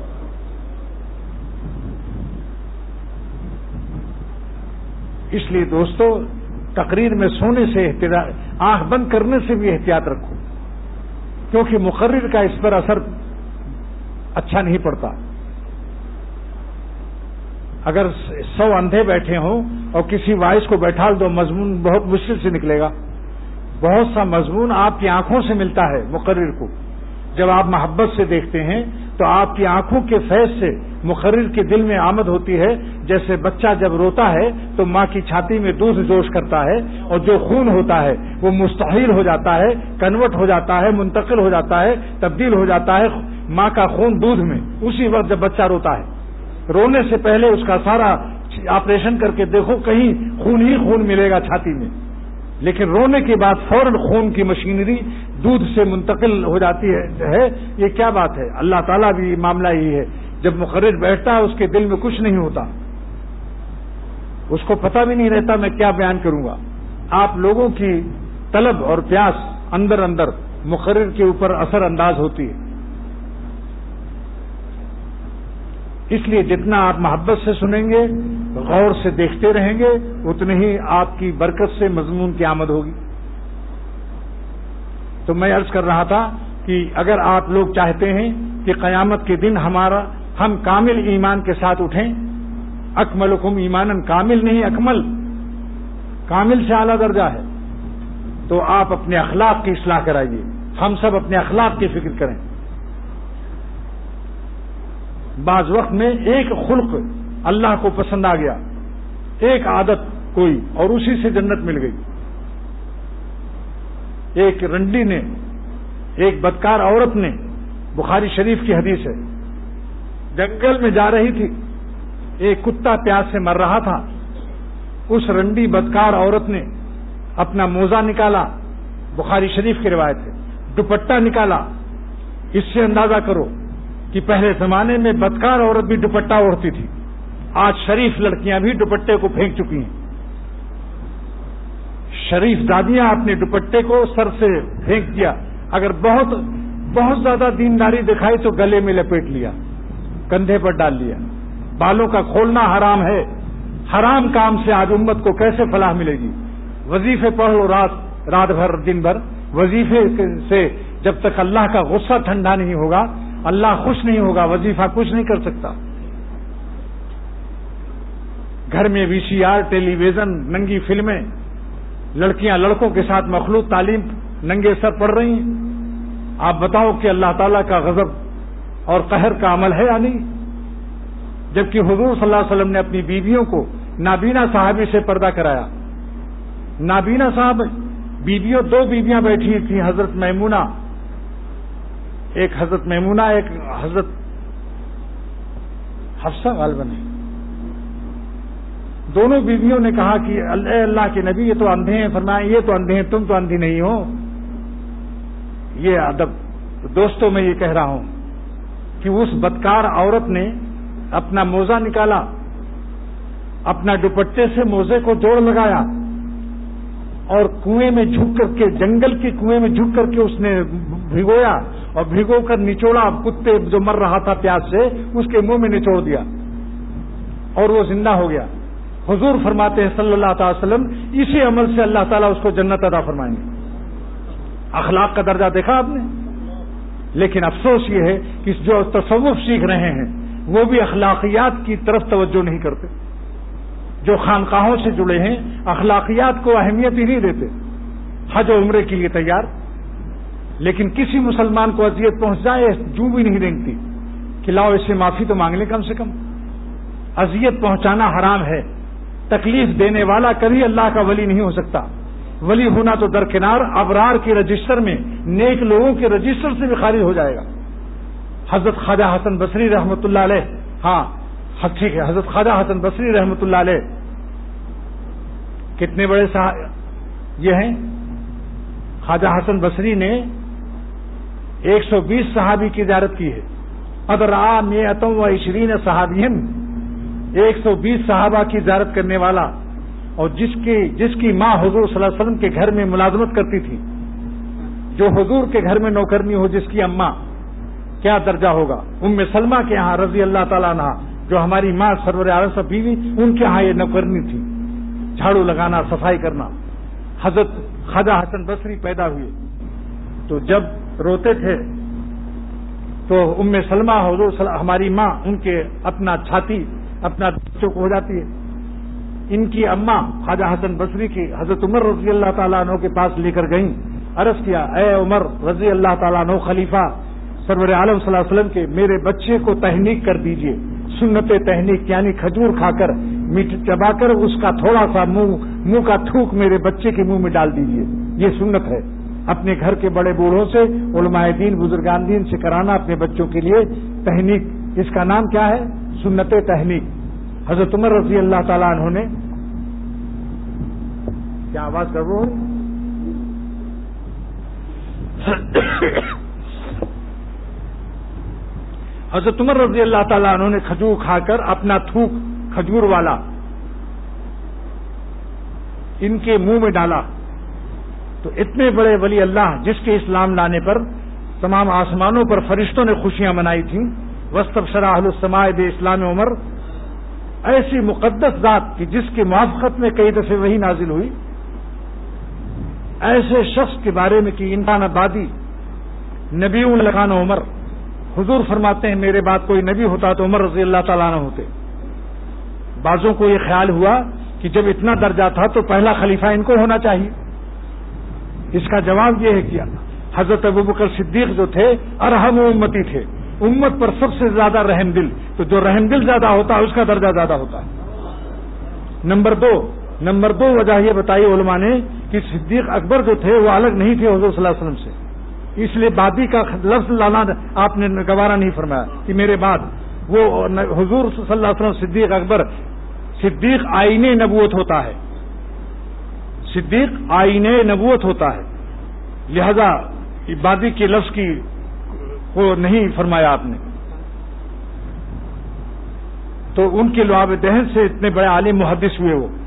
اس لیے دوستو، تقریر میں سونے سے آنکھ بند کرنے سے بھی احتیاط رکھو، کیونکہ مقرر کا اس پر اثر اچھا نہیں پڑتا. اگر 100 اندھے بیٹھے ہوں اور کسی وائس کو بیٹھا دو، مضمون بہت مشکل سے نکلے گا. بہت سا مضمون آپ کی آنکھوں سے ملتا ہے مقرر کو. جب آپ محبت سے دیکھتے ہیں تو آپ کی آنکھوں کے فیض سے مقرر کے دل میں آمد ہوتی ہے. جیسے بچہ جب روتا ہے تو ماں کی چھاتی میں دودھ جوش کرتا ہے، اور جو خون ہوتا ہے وہ مستحیل ہو جاتا ہے، کنورٹ ہو جاتا ہے، منتقل ہو جاتا ہے، تبدیل ہو جاتا ہے ماں کا خون دودھ میں، اسی وقت جب بچہ روتا ہے. رونے سے پہلے اس کا سارا آپریشن کر کے دیکھو، کہیں خون ہی خون ملے گا چھاتی میں، لیکن رونے کے بعد فوراً خون کی مشینری دودھ سے منتقل ہو جاتی ہے. یہ کیا بات ہے؟ اللہ تعالیٰ بھی معاملہ یہی ہے. جب مقرر بیٹھتا ہے اس کے دل میں کچھ نہیں ہوتا، اس کو پتہ بھی نہیں رہتا میں کیا بیان کروں گا. آپ لوگوں کی طلب اور پیاس اندر اندر مقرر کے اوپر اثر انداز ہوتی ہے. اس لیے جتنا آپ محبت سے سنیں گے، غور سے دیکھتے رہیں گے، اتنے ہی آپ کی برکت سے مضمون کی آمد ہوگی. تو میں عرض کر رہا تھا کہ اگر آپ لوگ چاہتے ہیں کہ قیامت کے دن ہم کامل ایمان کے ساتھ اٹھیں، اکملکم ایمانن، کامل نہیں اکمل، کامل سے اعلیٰ درجہ ہے، تو آپ اپنے اخلاق کی اصلاح کرائیے. ہم سب اپنے اخلاق کی فکر کریں. بعض وقت میں ایک خلق اللہ کو پسند آ گیا، ایک عادت کوئی، اور اسی سے جنت مل گئی. ایک رنڈی نے، ایک بدکار عورت نے، بخاری شریف کی حدیث ہے، جنگل میں جا رہی تھی، ایک کتا پیاس سے مر رہا تھا. اس رنڈی بدکار عورت نے اپنا موزہ نکالا، بخاری شریف کی روایت ہے، دوپٹہ نکالا. اس سے اندازہ کرو کہ پہلے زمانے میں بدکار عورت بھی دوپٹہ اوڑھتی تھی، آج شریف لڑکیاں بھی دوپٹے کو پھینک چکی ہیں. شریف دادیاں اپنے دوپٹے کو سر سے پھینک دیا. اگر بہت زیادہ دینداری دکھائی تو گلے میں لپیٹ لیا، کندھے پر ڈال لیا. بالوں کا کھولنا حرام ہے. حرام کام سے آج امت کو کیسے فلاح ملے گی؟ وظیفے پڑھو رات بھر دن بھر. وظیفے سے جب تک اللہ کا غصہ ٹھنڈا نہیں ہوگا، اللہ خوش نہیں ہوگا، وظیفہ کچھ نہیں کر سکتا. گھر میں VCR، ٹیلی ویژن، ننگی فلمیں، لڑکیاں لڑکوں کے ساتھ مخلوط تعلیم ننگے سر پڑ رہی ہیں. آپ بتاؤ کہ اللہ تعالیٰ کا غضب اور قہر کا عمل ہے یا نہیں؟ جبکہ حضور صلی اللہ علیہ وسلم نے اپنی بیویوں کو نابینا صحابی سے پردہ کرایا. نابینا صاحب بیویوں، 2 بیویاں بیٹھی تھیں، حضرت میمونہ، ایک حضرت میمونہ، ایک حضرت حفصہ غالباً ہے. دونوں بیویوں نے کہا کہ اللہ کے نبی، یہ تو اندھے ہیں. فرمایا یہ تو اندھے ہیں، تم تو اندھی نہیں ہو. یہ ادب. دوستوں میں یہ کہہ رہا ہوں کہ اس بدکار عورت نے اپنا موزہ نکالا، اپنا دوپٹے سے موزے کو جوڑ لگایا، اور کنویں میں جھک کر کے، جنگل کے کنویں میں جھک کر کے اس نے بھگویا، اور بھگو کر نچوڑا. کتے جو مر رہا تھا پیاس سے، اس کے منہ میں نچوڑ دیا اور وہ زندہ ہو گیا. حضور فرماتے ہیں صلی اللہ تعالی وسلم، اسی عمل سے اللہ تعالیٰ اس کو جنت عطا فرمائیں گے. اخلاق کا درجہ دیکھا آپ نے؟ لیکن افسوس یہ ہے کہ جو تصوف سیکھ رہے ہیں وہ بھی اخلاقیات کی طرف توجہ نہیں کرتے. جو خانقاہوں سے جڑے ہیں اخلاقیات کو اہمیت ہی نہیں دیتے. حج و عمرے کے لیے تیار، لیکن کسی مسلمان کو اذیت پہنچ جائے جو بھی نہیں رینگتی کہ لاؤ اس سے معافی تو مانگ لیں کم سے کم. اذیت پہنچانا حرام ہے. تکلیف دینے والا کبھی اللہ کا ولی نہیں ہو سکتا. ولی ہونا تو درکنار ابرار کے رجسٹر میں نیک لوگوں کے رجسٹر سے بھی خارج ہو جائے گا. حضرت خواجہ حسن بصری رحمۃ اللہ علیہ، ہاں ٹھیک ہے، حضرت خواجہ حسن بصری رحمۃ اللہ علیہ کتنے بڑے یہ ہیں. خواجہ حسن بصری نے 120 صحابی کی زیارت کی ہے. ادرا میتم و 20 صحابین، 120 صحابہ کی زیارت کرنے والا، اور جس کی ماں حضور صلی اللہ علیہ وسلم کے گھر میں ملازمت کرتی تھی، جو حضور کے گھر میں نوکرنی ہو، جس کی اماں، کیا درجہ ہوگا. ام سلمہ کے ہاں رضی اللہ تعالیٰ عنہا، جو ہماری ماں سرور عالم سے بیوی، ان کے ہاں یہ نوکرنی تھی، جھاڑو لگانا، صفائی کرنا. حضرت خواجہ حسن بصری پیدا ہوئے تو جب روتے تھے تو ام سلمہ حضور ہماری ماں ان کے اپنا چھاتی اپنا بچوں کو ہو جاتی ہے. ان کی اماں خواجہ حسن بصری کی حضرت عمر رضی اللہ تعالیٰ عنہ کے پاس لے کر گئیں. عرض کیا، اے عمر رضی اللہ تعالیٰ عنہ خلیفہ سرور عالم صلی اللہ علیہ وسلم کے، میرے بچے کو تحنیک کر دیجئے. سنت تحنیک یعنی کھجور کھا کر، میٹھ چبا کر اس کا تھوڑا سا منہ کا تھوک میرے بچے کے منہ میں ڈال دیجئے. یہ سنت ہے. اپنے گھر کے بڑے بوڑھوں سے، علماء دین، بزرگان دین سے کرانا اپنے بچوں کے لیے تحنیک. اس کا نام کیا ہے؟ سنت تحنیک. حضرت عمر رضی اللہ تعالیٰ عنہ نے، کیا آواز کر رہے ہو؟ حضرت عمر رضی اللہ تعالیٰ عنہ نے کھجور کھا کر اپنا تھوک کھجور والا ان کے منہ میں ڈالا. تو اتنے بڑے ولی اللہ، جس کے اسلام لانے پر تمام آسمانوں پر فرشتوں نے خوشیاں منائی تھیں. واستبشر اہل السماء باسلام عمر، ایسی مقدس ذات کہ جس کی موافقت میں کئی دفعے وہی نازل ہوئی. ایسے شخص کے بارے میں کہ انسان آبادی نبی لکان عمر، حضور فرماتے ہیں میرے بعد کوئی نبی ہوتا تو عمر رضی اللہ تعالیٰ عنہ ہوتے. بعضوں کو یہ خیال ہوا کہ جب اتنا درجہ تھا تو پہلا خلیفہ ان کو ہونا چاہیے. اس کا جواب یہ ہے کہ حضرت ابوبکر صدیق جو تھے ارحم امتی تھے، امت پر سب سے زیادہ رحم دل. تو جو رحم دل زیادہ ہوتا ہے اس کا درجہ زیادہ ہوتا ہے. نمبر دو وجہ یہ بتائی علماء نے کہ صدیق اکبر جو تھے وہ الگ نہیں تھے حضور صلی اللہ علیہ وسلم سے. اس لیے بادی کا لفظ لانا آپ نے گوارا نہیں فرمایا کہ میرے بعد. وہ حضور صلی اللہ علیہ وسلم صدیق اکبر، صدیق آئین نبوت ہوتا ہے، صدیق آئین نبوت ہوتا ہے. لہذا بادی کے لفظ کی کو نہیں فرمایا آپ نے. تو ان کے لعاب دہن سے اتنے بڑے عالم محدث ہوئے وہ.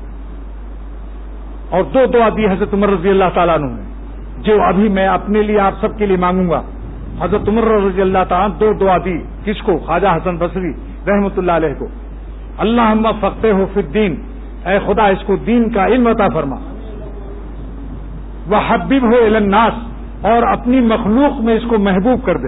اور دو دعا دی حضرت عمر رضی اللہ تعالیٰ عنہ نے، جو ابھی میں اپنے لیے آپ سب کے لیے مانگوں گا. حضرت عمر رضی اللہ تعالیٰ دو دعا دی. کس کو؟ خواجہ حسن بصری رحمۃ اللہ علیہ کو. اللہم فقہہ فی الدین، اے خدا اس کو دین کا علم عطا فرما. وحببہ الی الناس، اور اپنی مخلوق میں اس کو محبوب کر دے.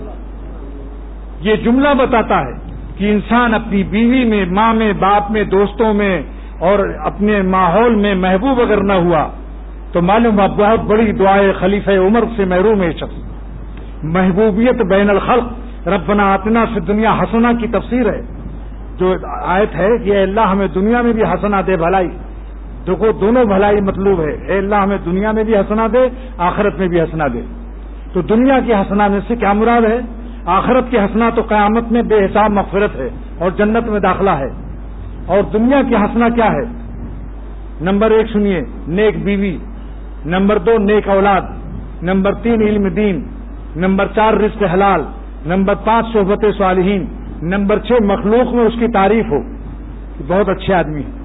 یہ جملہ بتاتا ہے کہ انسان اپنی بیوی میں، ماں میں، باپ میں، دوستوں میں اور اپنے ماحول میں محبوب اگر نہ ہوا تو معلوم ہے بہت بڑی دعائے خلیفہ عمر سے محروم ہے شخص. محبوبیت بین الخلق، ربنا آتنا فی الدنیا حسنہ کی تفسیر ہے. جو آیت ہے کہ اے اللہ ہمیں دنیا میں بھی حسنہ دے، بھلائی. دیکھو دونوں بھلائی مطلوب ہے. اے اللہ ہمیں دنیا میں بھی حسنہ دے، آخرت میں بھی حسنہ دے. تو دنیا کی حسنہ میں سے کیا مراد ہے؟ آخرت کی حسنہ تو قیامت میں بے حساب مغفرت ہے اور جنت میں داخلہ ہے. اور دنیا کی حسنہ کیا ہے؟ نمبر 1 سنیے، نیک بیوی. نمبر 2 نیک اولاد. نمبر 3 علم دین. نمبر 4 رزق حلال. نمبر 5 صحبت صالحین. نمبر 6 مخلوق میں اس کی تعریف ہو کہ بہت اچھے آدمی ہے.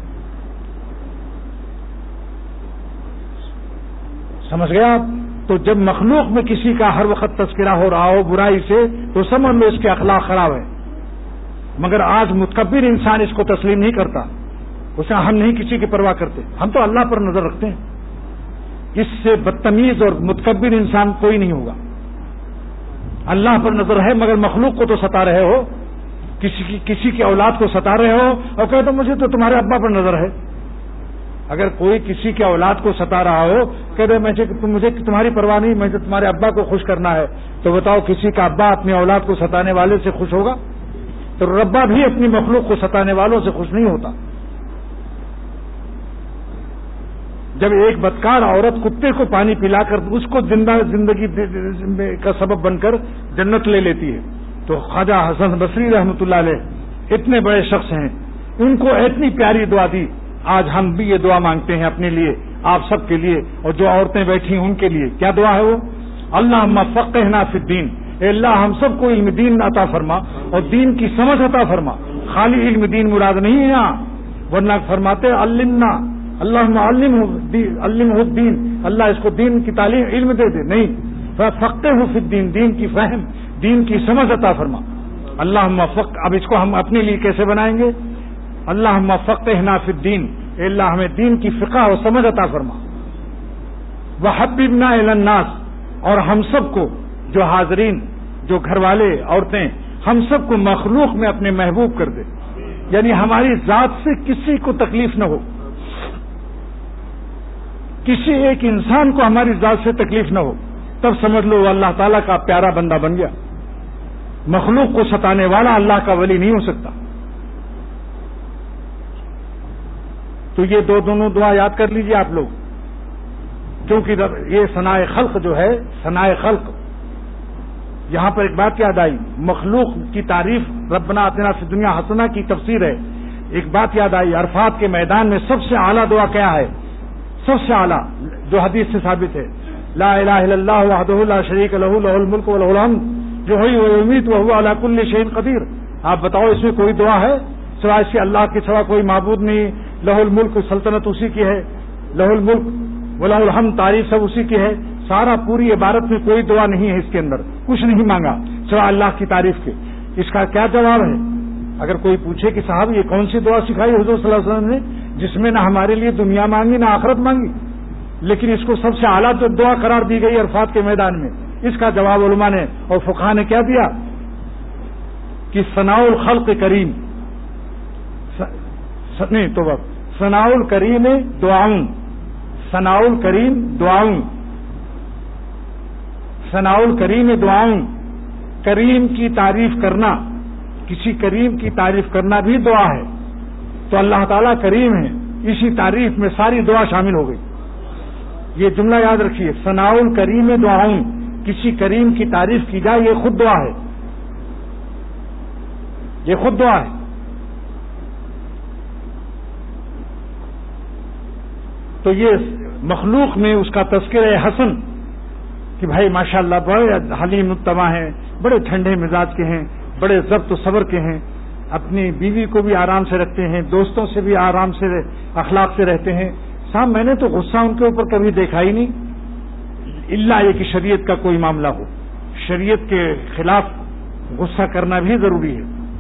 سمجھ گئے آپ؟ تو جب مخلوق میں کسی کا ہر وقت تذکرہ ہو رہا ہو برائی سے تو سمجھ لو اس کے اخلاق خراب ہے. مگر آج متکبر انسان اس کو تسلیم نہیں کرتا. اسے ہم نہیں کسی کی پرواہ کرتے، ہم تو اللہ پر نظر رکھتے ہیں. اس سے بدتمیز اور متکبر انسان کوئی نہیں ہوگا. اللہ پر نظر ہے مگر مخلوق کو تو ستا رہے ہو، کسی کی اولاد کو ستا رہے ہو اور کہتے مجھے تو تمہارے ابا پر نظر ہے. اگر کوئی کسی کی اولاد کو ستا رہا ہو، کہتے مجھے تمہاری پرواہ نہیں، مجھے تمہارے ابا کو خوش کرنا ہے، تو بتاؤ کسی کا ابا اپنی اولاد کو ستانے والے سے خوش ہوگا؟ تو ربا بھی اپنی مخلوق کو ستانے والوں سے خوش نہیں ہوتا. جب ایک بدکار عورت کتے کو پانی پلا کر اس کو زندگی کا سبب بن کر جنت لے لیتی ہے، تو خواجہ حسن بصری رحمۃ اللہ علیہ اتنے بڑے شخص ہیں، ان کو اتنی پیاری دعا دی. آج ہم بھی یہ دعا مانگتے ہیں اپنے لیے، آپ سب کے لیے، اور جو عورتیں بیٹھی ہیں ان کے لیے. کیا دعا ہے وہ؟ اللہم فقہنا فی الدین، اے اللہ ہم سب کو علم دین عطا فرما اور دین کی سمجھ عطا فرما. خالی علم دین مراد نہیں ہے یہاں، ورنہ فرماتے علمنا، اللہم علمہ الدین، اللہ اس کو دین کی تعلیم علم دے دے. نہیں، فقہہ فی الدین، دین کی فہم، دین کی سمجھ عطا فرما. اللہم اب اس کو ہم اپنے لیے کیسے بنائیں گے؟ اللہم فقہنا فی الدین، اے اللہ ہمیں دین کی فقہ اور سمجھ عطا فرما. وحببنا الی الناس، اور ہم سب کو، جو حاضرین، جو گھر والے، عورتیں، ہم سب کو مخلوق میں اپنے محبوب کر دے. یعنی ہماری ذات سے کسی کو تکلیف نہ ہو، کسی ایک انسان کو ہماری ذات سے تکلیف نہ ہو، تب سمجھ لو وہ اللہ تعالیٰ کا پیارا بندہ بن گیا. مخلوق کو ستانے والا اللہ کا ولی نہیں ہو سکتا. تو یہ دونوں دعا یاد کر لیجئے آپ لوگ، کیونکہ یہ ثناء خلق جو ہے، ثناء خلق، یہاں پر ایک بات یاد آئی، مخلوق کی تعریف ربنا آتنا فی الدنیا حسنہ کی تفسیر ہے. ایک بات یاد آئی، عرفات کے میدان میں سب سے اعلیٰ دعا کیا ہے؟ سب سے اعلیٰ جو حدیث سے ثابت ہے، لا الہ الا اللہ وحدہ لا شریک لہ لہ الملک ولہ الحمد یحیی ویمیت وہو علی کل شیء قدیر. آپ بتاؤ اس میں کوئی دعا ہے سوائے اس کے اللہ کے سوا کوئی معبود نہیں؟ لہ الملک، سلطنت اسی کی ہے، لہ الملک ولہ الحمد، تعریف سب اسی کی ہے. سارا پوری عبارت میں کوئی دعا نہیں ہے، اس کے اندر کچھ نہیں مانگا سوائے اللہ کی تعریف کے. اس کا کیا جواب ہے؟ اگر کوئی پوچھے کہ صاحب یہ کون سی دعا سکھائی حضور صلی اللہ علیہ وسلم نے جس میں نہ ہمارے لیے دنیا مانگی نہ آخرت مانگی، لیکن اس کو سب سے اعلیٰ دعا قرار دی گئی عرفات کے میدان میں؟ اس کا جواب علماء نے اور فقہا نے کیا دیا کہ ثناء الخلق کریم، نہیں تو ثناء الکریم دعاؤں، ثناء الکریم دعاؤں، ثناء الکریم دعاؤں. کریم کی تعریف کرنا، کسی کریم کی تعریف کرنا بھی دعا ہے. تو اللہ تعالیٰ کریم ہے، اسی تعریف میں ساری دعا شامل ہو گئی. یہ جملہ یاد رکھیے، ثناء الکریم دعاؤں، کسی کریم کی تعریف کی جائے، یہ خود دعا ہے، یہ خود دعا ہے. تو یہ مخلوق میں اس کا تذکرہ حسن کہ بھائی ماشاءاللہ بڑے حلیم الطبع ہیں، بڑے ٹھنڈے مزاج کے ہیں، بڑے ضبط و صبر کے ہیں، اپنی بیوی کو بھی آرام سے رکھتے ہیں، دوستوں سے بھی آرام سے اخلاق سے رہتے ہیں. صاحب میں نے تو غصہ ان کے اوپر کبھی دیکھا ہی نہیں، الا یہ کہ شریعت کا کوئی معاملہ ہو. شریعت کے خلاف غصہ کرنا بھی ضروری ہے.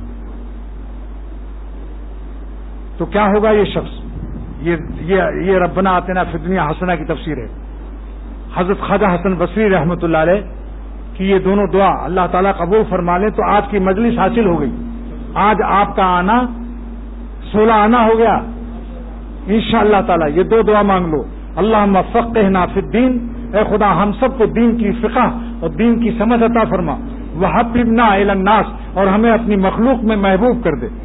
تو کیا ہوگا یہ شخص؟ یہ ربنا آتنا فی الدنیا حسنہ کی تفسیر ہے. حضرت خواجہ حسن بصری رحمۃ اللہ علیہ کی یہ دونوں دعا اللہ تعالیٰ قبول فرما لے تو آج کی مجلس حاصل ہو گئی. آج آپ کا آنا 16 آنا ہو گیا انشاءاللہ تعالیٰ. یہ دو دعا مانگ لو، اللہم فقہنا فی الدین، اے خدا ہم سب کو دین کی فقہ اور دین کی سمجھ عطا فرما. وحببنا الی الناس، اور ہمیں اپنی مخلوق میں محبوب کر دے.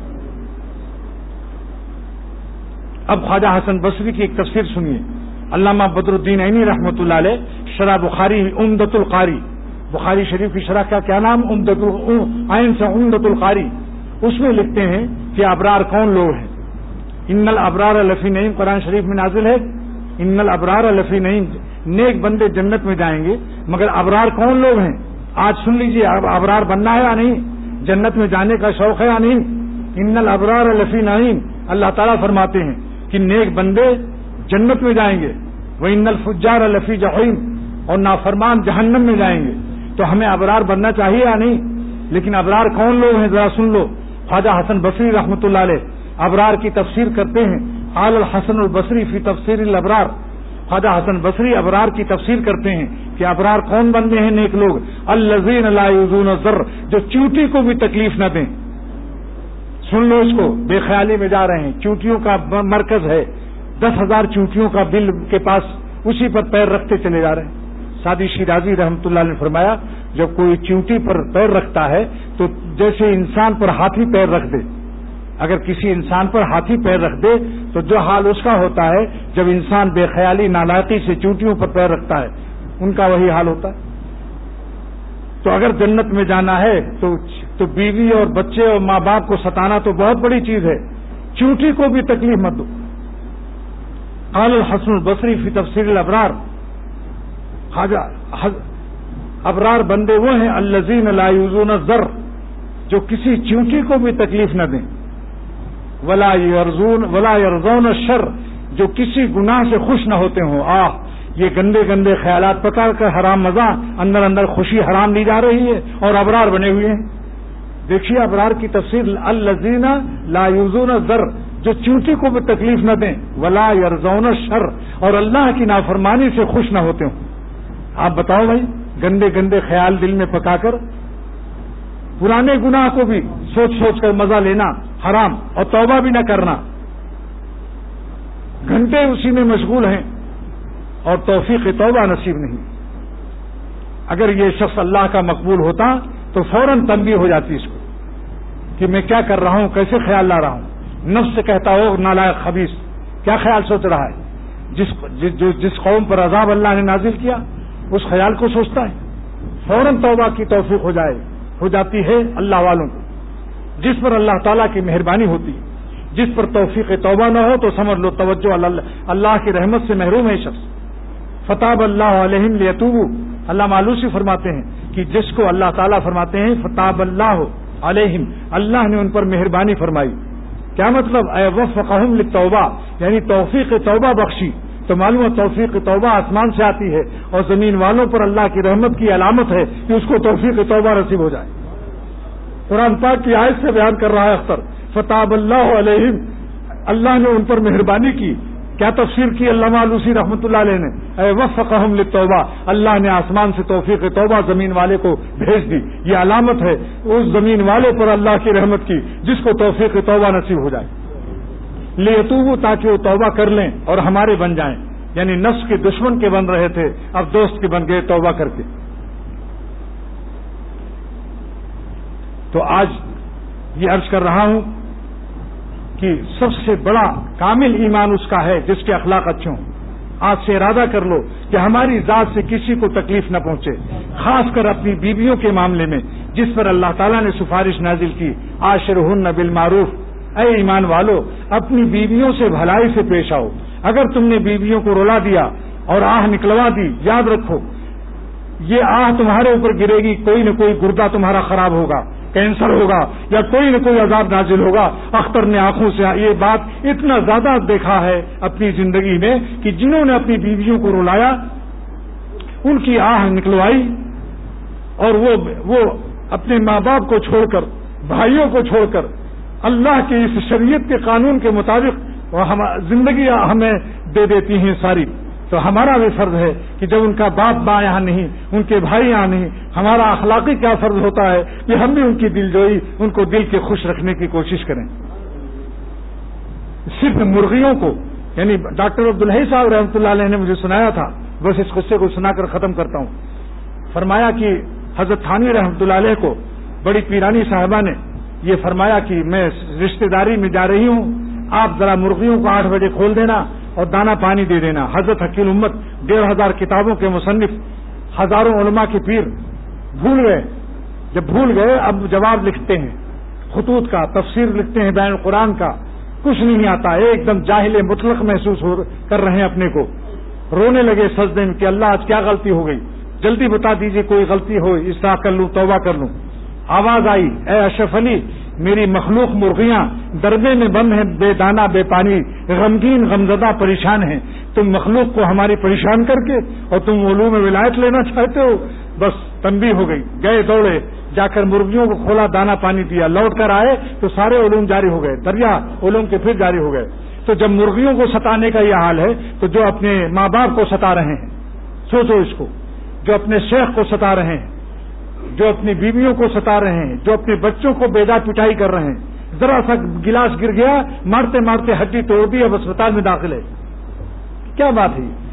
اب خواجہ حسن بصری کی ایک تفسیر سنیے. علامہ بدر الدین عینی رحمۃ اللہ علیہ شرح بخاری عمدۃ القاری، بخاری شریف کی شرح کا کیا نام؟ عین سے عمدۃ القاری. اس میں لکھتے ہیں کہ ابرار کون لوگ ہیں. ان الابرار لفی نعیم، قرآن شریف میں نازل ہے ان الابرار لفی نعیم، نیک بندے جنت میں جائیں گے. مگر ابرار کون لوگ ہیں؟ آج سن لیجئے، اب ابرار بننا ہے یا نہیں؟ جنت میں جانے کا شوق ہے یا نہیں؟ ان الابرار لفی نعیم، اللہ تعالیٰ فرماتے ہیں کہ نیک بندے جنت میں جائیں گے. وَإِنَّ الْفُجَّارَ لَفِي جَحِيمٍ، اور نافرمان جہنم میں جائیں گے. تو ہمیں ابرار بننا چاہیے یا نہیں؟ لیکن ابرار کون لوگ ہیں ذرا سن لو. خواجہ حسن بصری رحمۃ اللہ علیہ ابرار کی تفسیر کرتے ہیں. قال الحسن البصری فی تفسیر الابرار، خواجہ حسن بصری ابرار کی تفسیر کرتے ہیں کہ ابرار کون بندے ہیں نیک لوگ؟ الذین لا یؤذون الضر، جو چیونٹی کو بھی تکلیف نہ دیں. سن لو اس کو، بے خیالی میں جا رہے ہیں، چیونٹیوں کا مرکز ہے، 10,000 چیونٹیوں کا بل کے پاس، اسی پر پیر رکھتے چلے جا رہے ہیں. سعدی شیرازی رحمۃ اللہ نے فرمایا جب کوئی چیونٹی پر پیر رکھتا ہے تو جیسے انسان پر ہاتھی پیر رکھ دے، اگر کسی انسان پر ہاتھی پیر رکھ دے تو جو حال اس کا ہوتا ہے جب انسان بے خیالی نالائقی سے چیونٹیوں پر پیر رکھتا ہے، ان کا وہی حال ہوتا ہے۔ تو اگر جنت میں جانا ہے تو بیوی اور بچے اور ماں باپ کو ستانا تو بہت بڑی چیز ہے، چیونٹی کو بھی تکلیف مت دو۔ قال الحسن البصری فی تفسیر الابرار، ابرار بندے وہ ہیں الذین لا یؤذون الضر، جو کسی چیونٹی کو بھی تکلیف نہ دیں، ولا یرضون الشر، جو کسی گناہ سے خوش نہ ہوتے ہوں۔ یہ گندے گندے خیالات پکا کر حرام مزہ، اندر اندر خوشی حرام لی جا رہی ہے اور ابرار بنے ہوئے ہیں۔ دیکھیے ابرار کی تفسیر، الذین لا یؤذون الضر، جو چیونٹی کو بھی تکلیف نہ دیں، ولا یرضون الشر، اور اللہ کی نافرمانی سے خوش نہ ہوتے ہوں۔ آپ بتاؤ بھائی، گندے گندے خیال دل میں پکا کر پرانے گناہ کو بھی سوچ سوچ کر مزہ لینا حرام، اور توبہ بھی نہ کرنا، گھنٹے اسی میں مشغول ہیں اور توفیق توبہ نصیب نہیں۔ اگر یہ شخص اللہ کا مقبول ہوتا تو فوراً تنبیہ ہو جاتی اس کو کہ میں کیا کر رہا ہوں، کیسے خیال لا رہا ہوں۔ نفس سے کہتا ہو نالائق خبیث، کیا خیال سوچ رہا ہے؟ جس قوم پر عذاب اللہ نے نازل کیا اس خیال کو سوچتا ہے، فوراً توبہ کی توفیق ہو جاتی ہے اللہ والوں کو۔ جس پر اللہ تعالیٰ کی مہربانی ہوتی ہے، جس پر توفیق توبہ نہ ہو تو سمجھ لو توجہ اللہ کی رحمت سے محروم ہے شخص۔ فتاب اللہ علیہم لیتوبوا، اللہ معلوسی فرماتے ہیں کہ جس کو اللہ تعالیٰ فرماتے ہیں فتاب اللہ علیہم، اللہ نے ان پر مہربانی فرمائی۔ کیا مطلب؟ اے وفقہم للتوبہ، یعنی توفیق توبہ بخشی۔ تو معلوم ہے توفیق توبہ آسمان سے آتی ہے اور زمین والوں پر اللہ کی رحمت کی علامت ہے کہ اس کو توفیق توبہ نصیب ہو جائے۔ قرآن پاک کی آیت سے بیان کر رہا ہے اختر، فتاب اللہ علیہم، اللہ نے ان پر مہربانی کی۔ کیا تفسیر کی علامہ آلوسی رحمۃ اللہ علیہ نے؟ اے وفقہم للتوبہ، اللہ نے آسمان سے توفیق توبہ زمین والے کو بھیج دی۔ یہ علامت ہے اس زمین والے پر اللہ کی رحمت کی جس کو توفیق توبہ نصیب ہو جائے۔ لیتوبوا، تاکہ وہ توبہ کر لیں اور ہمارے بن جائیں، یعنی نفس کے دشمن کے بن رہے تھے اب دوست کے بن گئے توبہ کر کے۔ تو آج یہ عرض کر رہا ہوں کہ سب سے بڑا کامل ایمان اس کا ہے جس کے اخلاق اچھے ہوں۔ آج سے ارادہ کر لو کہ ہماری ذات سے کسی کو تکلیف نہ پہنچے، خاص کر اپنی بیویوں کے معاملے میں جس پر اللہ تعالیٰ نے سفارش نازل کی، عاشرہن بالمعروف۔ اے ایمان والو، اپنی بیویوں سے بھلائی سے پیش آؤ۔ اگر تم نے بیویوں کو رلا دیا اور آہ نکلوا دی، یاد رکھو یہ آہ تمہارے اوپر گرے گی، کوئی نہ کوئی گردہ تمہارا خراب ہوگا، کینسر ہوگا یا کوئی نہ کوئی عذاب نازل ہوگا۔ اختر نے آنکھوں سے یہ بات اتنا زیادہ دیکھا ہے اپنی زندگی میں کہ جنہوں نے اپنی بیویوں کو رلایا ان کی آہ نکلوائی اور وہ اپنے ماں باپ کو چھوڑ کر، بھائیوں کو چھوڑ کر اللہ کے اس شریعت کے قانون کے مطابق زندگی ہمیں دے دیتی ہیں ساری۔ تو ہمارا بھی فرض ہے کہ جب ان کا باپ ماں یہاں نہیں، ان کے بھائی یہاں نہیں، ہمارا اخلاقی کیا فرض ہوتا ہے کہ ہم بھی ان کی دل جوئی، ان کو دل کے خوش رکھنے کی کوشش کریں۔ صرف مرغیوں کو، یعنی ڈاکٹر عبدالحی صاحب رحمۃ اللہ علیہ نے مجھے سنایا تھا، بس اس قصے کو سنا کر ختم کرتا ہوں۔ فرمایا کہ حضرت تھانوی رحمۃ اللہ علیہ کو بڑی پیرانی صاحبہ نے یہ فرمایا کہ میں رشتہ داری میں جا رہی ہوں، آپ ذرا مرغیوں کو 8 بجے کھول دینا اور دانا پانی دے دینا۔ حضرت حکیم امت 1500 کتابوں کے مصنف، ہزاروں علماء کے پیر بھول گئے۔ جب بھول گئے اب جواب لکھتے ہیں، خطوط کا تفسیر لکھتے ہیں، بیان القرآن کا، کچھ نہیں آتا، ایک دم جاہل مطلق محسوس کر رہے ہیں اپنے کو۔ رونے لگے سجدے میں کہ اللہ آج کیا غلطی ہو گئی، جلدی بتا دیجئے کوئی غلطی ہو، اصلاح کر لوں، توبہ کر لوں۔ آواز آئی، اے اشرف علی، میری مخلوق مرغیاں دربے میں بند ہیں، بے دانہ بے پانی، غمگین غمزدہ پریشان ہیں، تم مخلوق کو ہماری پریشان کر کے اور تم علوم ولایت لینا چاہتے ہو۔ بس تنبیہ ہو گئی، گئے دوڑے، جا کر مرغیوں کو کھولا، دانا پانی دیا، لوٹ کر آئے تو سارے علوم جاری ہو گئے، دریا علوم کے پھر جاری ہو گئے۔ تو جب مرغیوں کو ستانے کا یہ حال ہے تو جو اپنے ماں باپ کو ستا رہے ہیں، سوچو اس کو، جو اپنے شیخ کو ستا رہے ہیں، جو اپنی بیویوں کو ستا رہے ہیں، جو اپنے بچوں کو بے داد پٹائی کر رہے ہیں، ذرا سا گلاس گر گیا، مارتے مارتے ہڈی توڑ دی، اب اسپتال میں داخل ہے۔ کیا بات ہے؟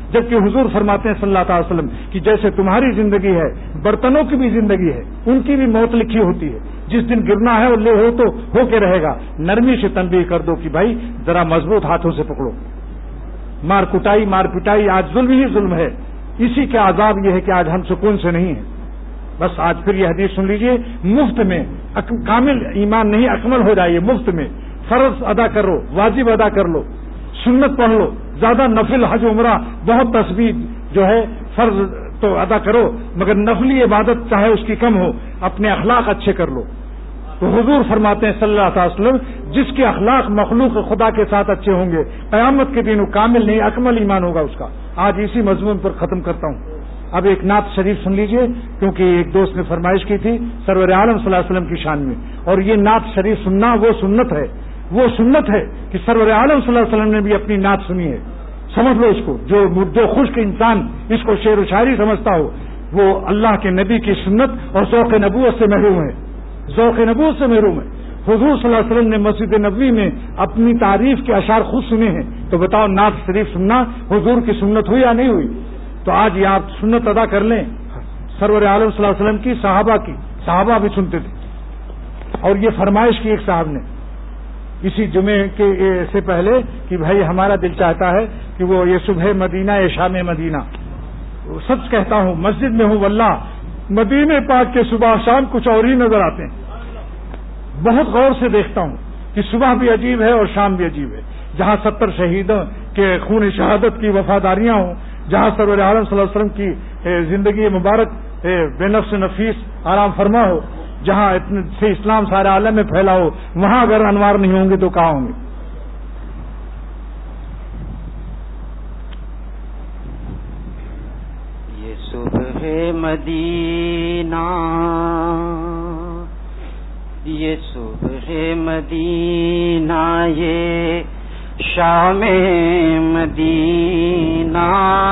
جبکہ حضور فرماتے ہیں صلی اللہ تعالی وسلم کہ جیسے تمہاری زندگی ہے برتنوں کی بھی زندگی ہے، ان کی بھی موت لکھی ہوتی ہے، جس دن گرنا ہے وہ لے ہو تو ہو کے رہے گا، نرمی سے تنبیہ کر دو کہ بھائی ذرا مضبوط ہاتھوں سے پکڑو۔ مار کٹائی مار پٹائی آج ظلم ہی ظلم ہے، اسی کے عذاب یہ ہے کہ آج ہم سکون سے نہیں ہیں۔ بس آج پھر یہ حدیث سن لیجئے، مفت میں کامل ایمان نہیں اکمل ہو جائیے، مفت میں فرض ادا کرو، واجب ادا کر لو، سنت پڑھ لو، زیادہ نفل حج عمرہ بہت تسبیح جو ہے فرض تو ادا کرو، مگر نفلی عبادت چاہے اس کی کم ہو، اپنے اخلاق اچھے کر لو۔ تو حضور فرماتے ہیں صلی اللہ علیہ وسلم جس کے اخلاق مخلوق خدا کے ساتھ اچھے ہوں گے قیامت کے دن وہ کامل نہیں اکمل ایمان ہوگا اس کا۔ آج اسی مضمون پر ختم کرتا ہوں۔ اب ایک نعت شریف سن لیجئے، کیونکہ ایک دوست نے فرمائش کی تھی سرور عالم صلی اللہ علیہ وسلم کی شان میں، اور یہ نعت شریف سننا وہ سنت ہے کہ سرور عالم صلی اللہ علیہ وسلم نے بھی اپنی نعت سنی ہے۔ سمجھ لو اس کو، جو خشک انسان اس کو شعر و شاعری سمجھتا ہو وہ اللہ کے نبی کی سنت اور ذوق نبوت سے محروم ہے، ذوق نبوت سے محروم ہے۔ حضور صلی اللہ علیہ وسلم نے مسجد نبوی میں اپنی تعریف کے اشعار خود سنے ہیں، تو بتاؤ نعت شریف سننا حضور کی سنت ہوئی یا نہیں ہوئی؟ تو آج یہ آپ سنت ادا کر لیں سرور عالم صلی اللہ علیہ وسلم کی، صحابہ بھی سنتے تھے۔ اور یہ فرمائش کی ایک صاحب نے اسی جمعے کے سے پہلے کہ بھائی ہمارا دل چاہتا ہے کہ وہ یہ صبح مدینہ یہ شام مدینہ، سچ کہتا ہوں مسجد میں ہوں واللہ مدینے پاک کے صبح شام کچھ اور ہی نظر آتے ہیں۔ بہت غور سے دیکھتا ہوں کہ صبح بھی عجیب ہے اور شام بھی عجیب ہے، جہاں 70 شہیدوں کے خون شہادت کی وفاداریاں ہوں، جہاں سرور عالم صلی اللہ علیہ وسلم کی زندگی مبارک بے نفس نفیس آرام فرما ہو، جہاں اتنے سے اسلام سارے عالم میں پھیلا ہو، وہاں اگر انوار نہیں ہوں گے تو کہاں ہوں گے؟ یہ صبح مدینہ، یہ صبح مدینہ، یہ شام مدینہ،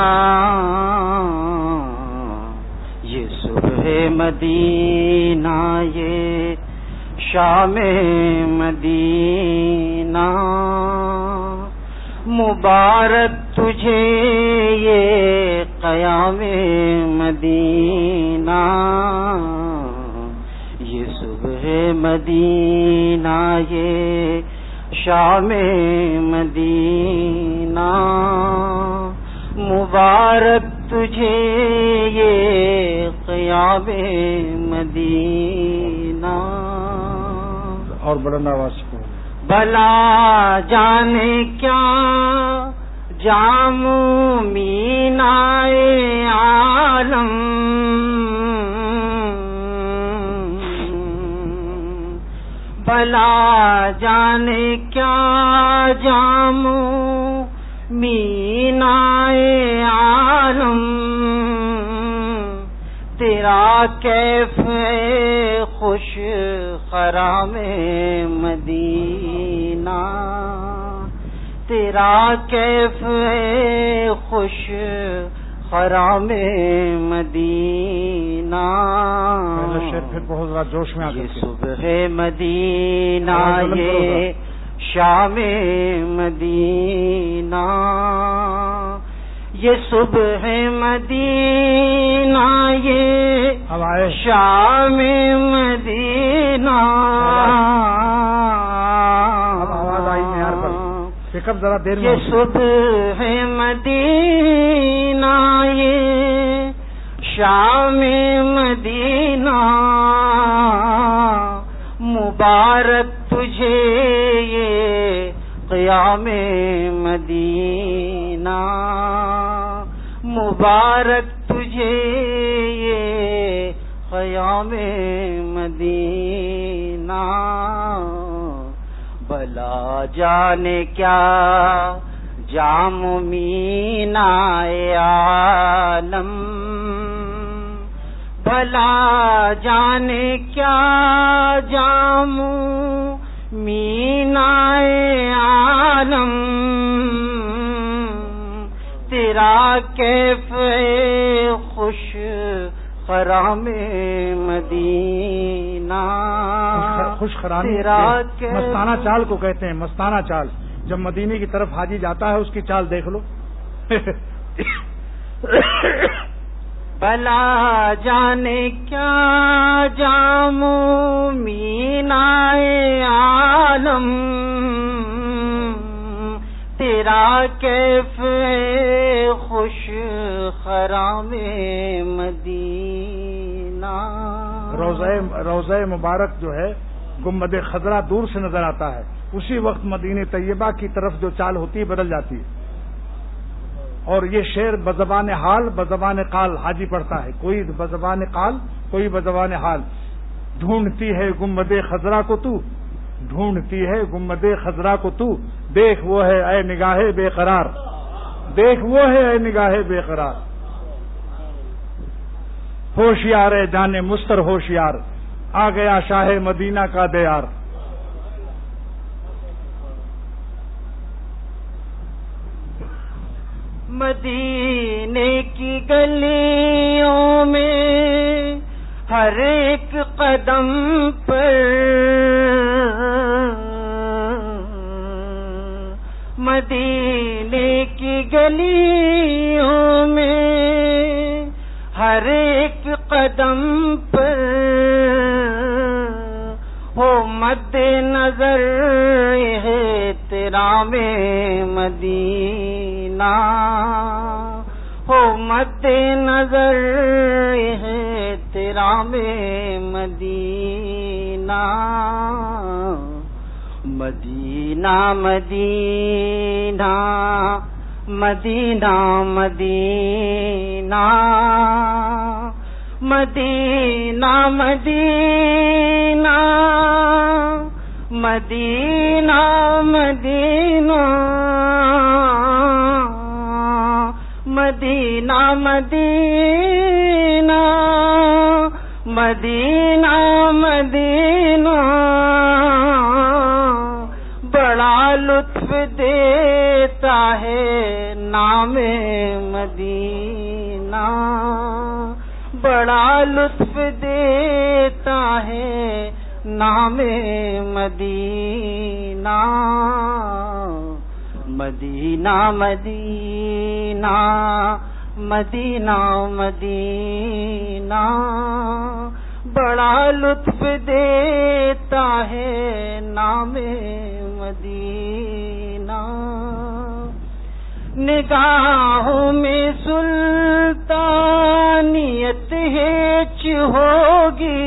یہ صبح مدینہ، یہ شام مدینہ، مبارک تجھے یہ قیام مدینہ، یہ صبح مدینہ، یہ شام مدینہ، مبارک تجھے یہ قیام مدینہ۔ اور بلند آواز سے بھلا جانے کیا جام مینائے عالم، بھلا جانے کیا جام مینائے عالم، تیرا کیف خوش خرام مدینہ، تیرا کیف خوش خرام مدینہ، پھر بہت زیادہ جوش میں آ یہ صبح مدینہ، یہ شام مدینہ، یہ صبح مدینہ، یہ شام مدینہ، آواز آئی میں یار پک اپ ذرا دیر میں، یہ صبح مدینہ، یہ شام مدینہ، مبارک تجھے یہ قیام مدینہ، مبارک تجھے یہ قیام مدینہ، بھلا جانے کیا جام مینائے عالم، بھلا جانے کیا جام مینائے عالم، تیرا کیف خوش خرام مدینہ، خوش خرامی مستانہ چال کو کہتے ہیں، مستانہ چال۔ جب مدینے کی طرف حاجی جاتا ہے اس کی چال دیکھ لو، بلا جانے کیا جاموں مینائے عالم، تیرا کیف خوش خرام مدینہ۔ روضہ مبارک جو ہے گنبد خضرا دور سے نظر آتا ہے، اسی وقت مدینہ طیبہ کی طرف جو چال ہوتی ہے بدل جاتی ہے۔ اور یہ شعر بزبان حال بزبان قال حاجی پڑھتا ہے، کوئی بزبان قال کوئی بزبان حال۔ ڈھونڈتی ہے گنبد خضرا کو تو، ڈھونڈتی ہے گنبد خضرا کو تو، دیکھ وہ ہے اے نگاہ بے قرار، دیکھ وہ ہے اے نگاہ بے قرار۔ ہوشیار ہے جانے مستر ہوشیار، آ گیا شاہ مدینہ کا دیار۔ مدینے کی گلیوں میں ہر ایک قدم پر، مدینے کی گلیوں میں ہر ایک قدم پر ہو مد نظر احترام مدینہ، ہو مد نظر احترام مدینہ۔ مدینہ مدینہ مدینہ مدینہ مدینہ مدینہ مدینہ مدینہ مدینہ مدینہ مدینہ مدینہ بڑا لطف دیتا ہے نام مدینہ، بڑا لطف دیتا ہے نام مدینہ۔ مدینہ مدینہ مدینہ مدینہ بڑا لطف دیتا ہے نام مدینہ۔ نگاہوں میں سلطانیت ہیچ ہوگی،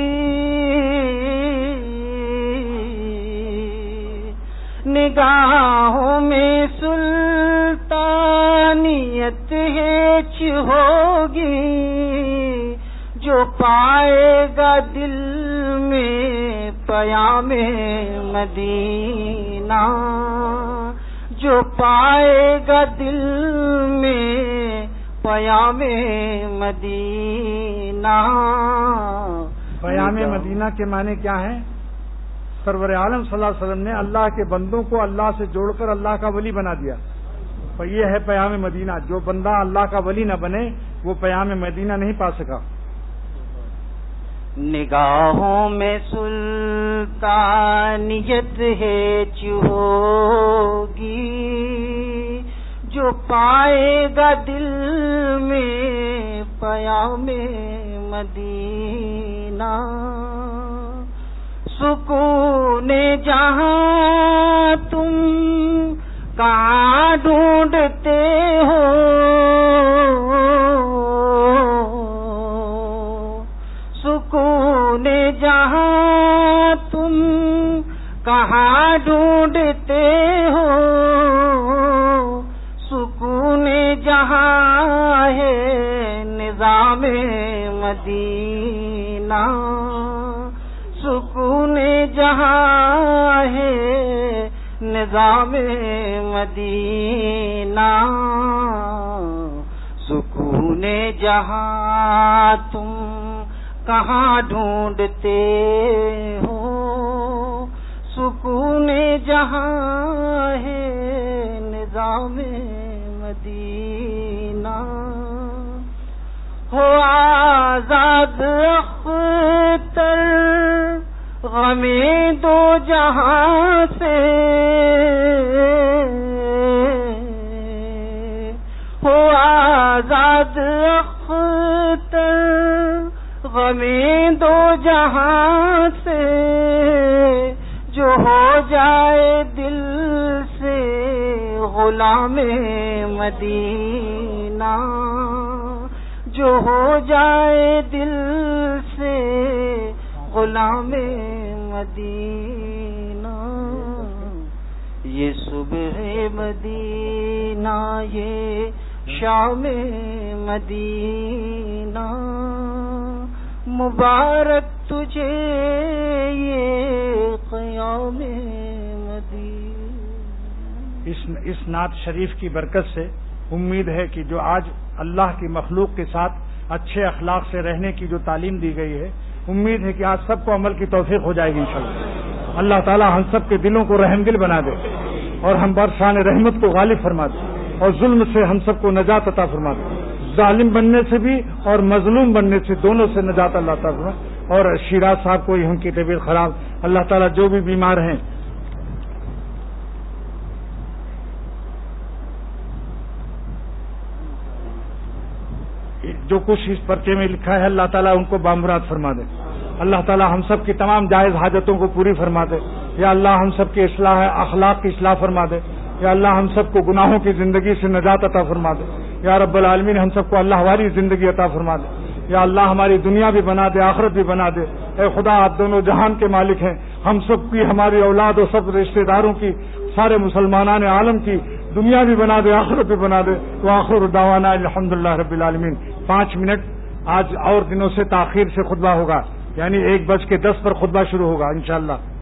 نگاہوں میں سلطانیت ہیچ ہوگی، جو پائے گا دل میں پیام مدینہ، جو پائے گا دل میں پیام مدینہ۔ پیام مدینہ کے معنی کیا ہیں؟ سرور عالم صلی اللہ علیہ وسلم نے اللہ کے بندوں کو اللہ سے جوڑ کر اللہ کا ولی بنا دیا، اور یہ ہے پیام مدینہ۔ جو بندہ اللہ کا ولی نہ بنے وہ پیام مدینہ نہیں پا سکا۔ نگاہوں میں سلطانیت ہیچ ہوگی، جو پائے گا دل میں پیام مدینہ۔ سکون جہاں تم کہاں ڈھونڈتے ہو، سکون جہاں تم کہاں ڈھونڈتے ہو، سکون جہاں ہے نظام مدینہ، سکون جہاں ہے نظام مدینہ۔ سکون جہاں تم کہاں ڈھونڈتے ہو، سکون جہاں ہے نظام مدینہ۔ ہو آزاد اختر غم دو جہاں سے، ہو آزاد اختر غمی دو جہاں سے جو ہو جائے دل سے غلام مدینہ، جو ہو جائے دل سے غلام مدینہ. یہ صبح مدینہ یہ شام مدینہ، مبارک تجھے یہ قیام مدینہ. اس نعت شریف کی برکت سے امید ہے کہ جو آج اللہ کی مخلوق کے ساتھ اچھے اخلاق سے رہنے کی جو تعلیم دی گئی ہے، امید ہے کہ آج سب کو عمل کی توفیق ہو جائے گی انشاءاللہ. اللہ تعالی ہم سب کے دلوں کو رحم دل بنا دے اور ہم برسان رحمت کو غالب فرما دے اور ظلم سے ہم سب کو نجات عطا فرما دے. ظالم بننے سے بھی اور مظلوم بننے سے دونوں سے نجات اللہ تعالیٰ فرما. اور شیراز صاحب کو ان کی طبیعت خراب، اللہ تعالیٰ جو بھی بیمار ہیں جو کچھ اس پرچے میں لکھا ہے، اللہ تعالیٰ ان کو بامراد فرما دے. اللہ تعالیٰ ہم سب کی تمام جائز حاجتوں کو پوری فرما دے. یا اللہ ہم سب کی اصلاح اخلاق کی اصلاح فرما دے. یا اللہ ہم سب کو گناہوں کی زندگی سے نجات عطا فرما دے. یا رب العالمین ہم سب کو اللہ والی زندگی عطا فرما دے. یا اللہ ہماری دنیا بھی بنا دے، آخرت بھی بنا دے. اے خدا آپ دونوں جہان کے مالک ہیں، ہم سب کی، ہماری اولاد اور سب رشتہ داروں کی، سارے مسلمانان عالم کی دنیا بھی بنا دے، آخرت بھی بنا دے. وآخر دعوانا الحمدللہ رب العالمین. 5 منٹ آج اور دنوں سے تاخیر سے خطبہ ہوگا، یعنی 1:10 پر خطبہ شروع ہوگا انشاءاللہ.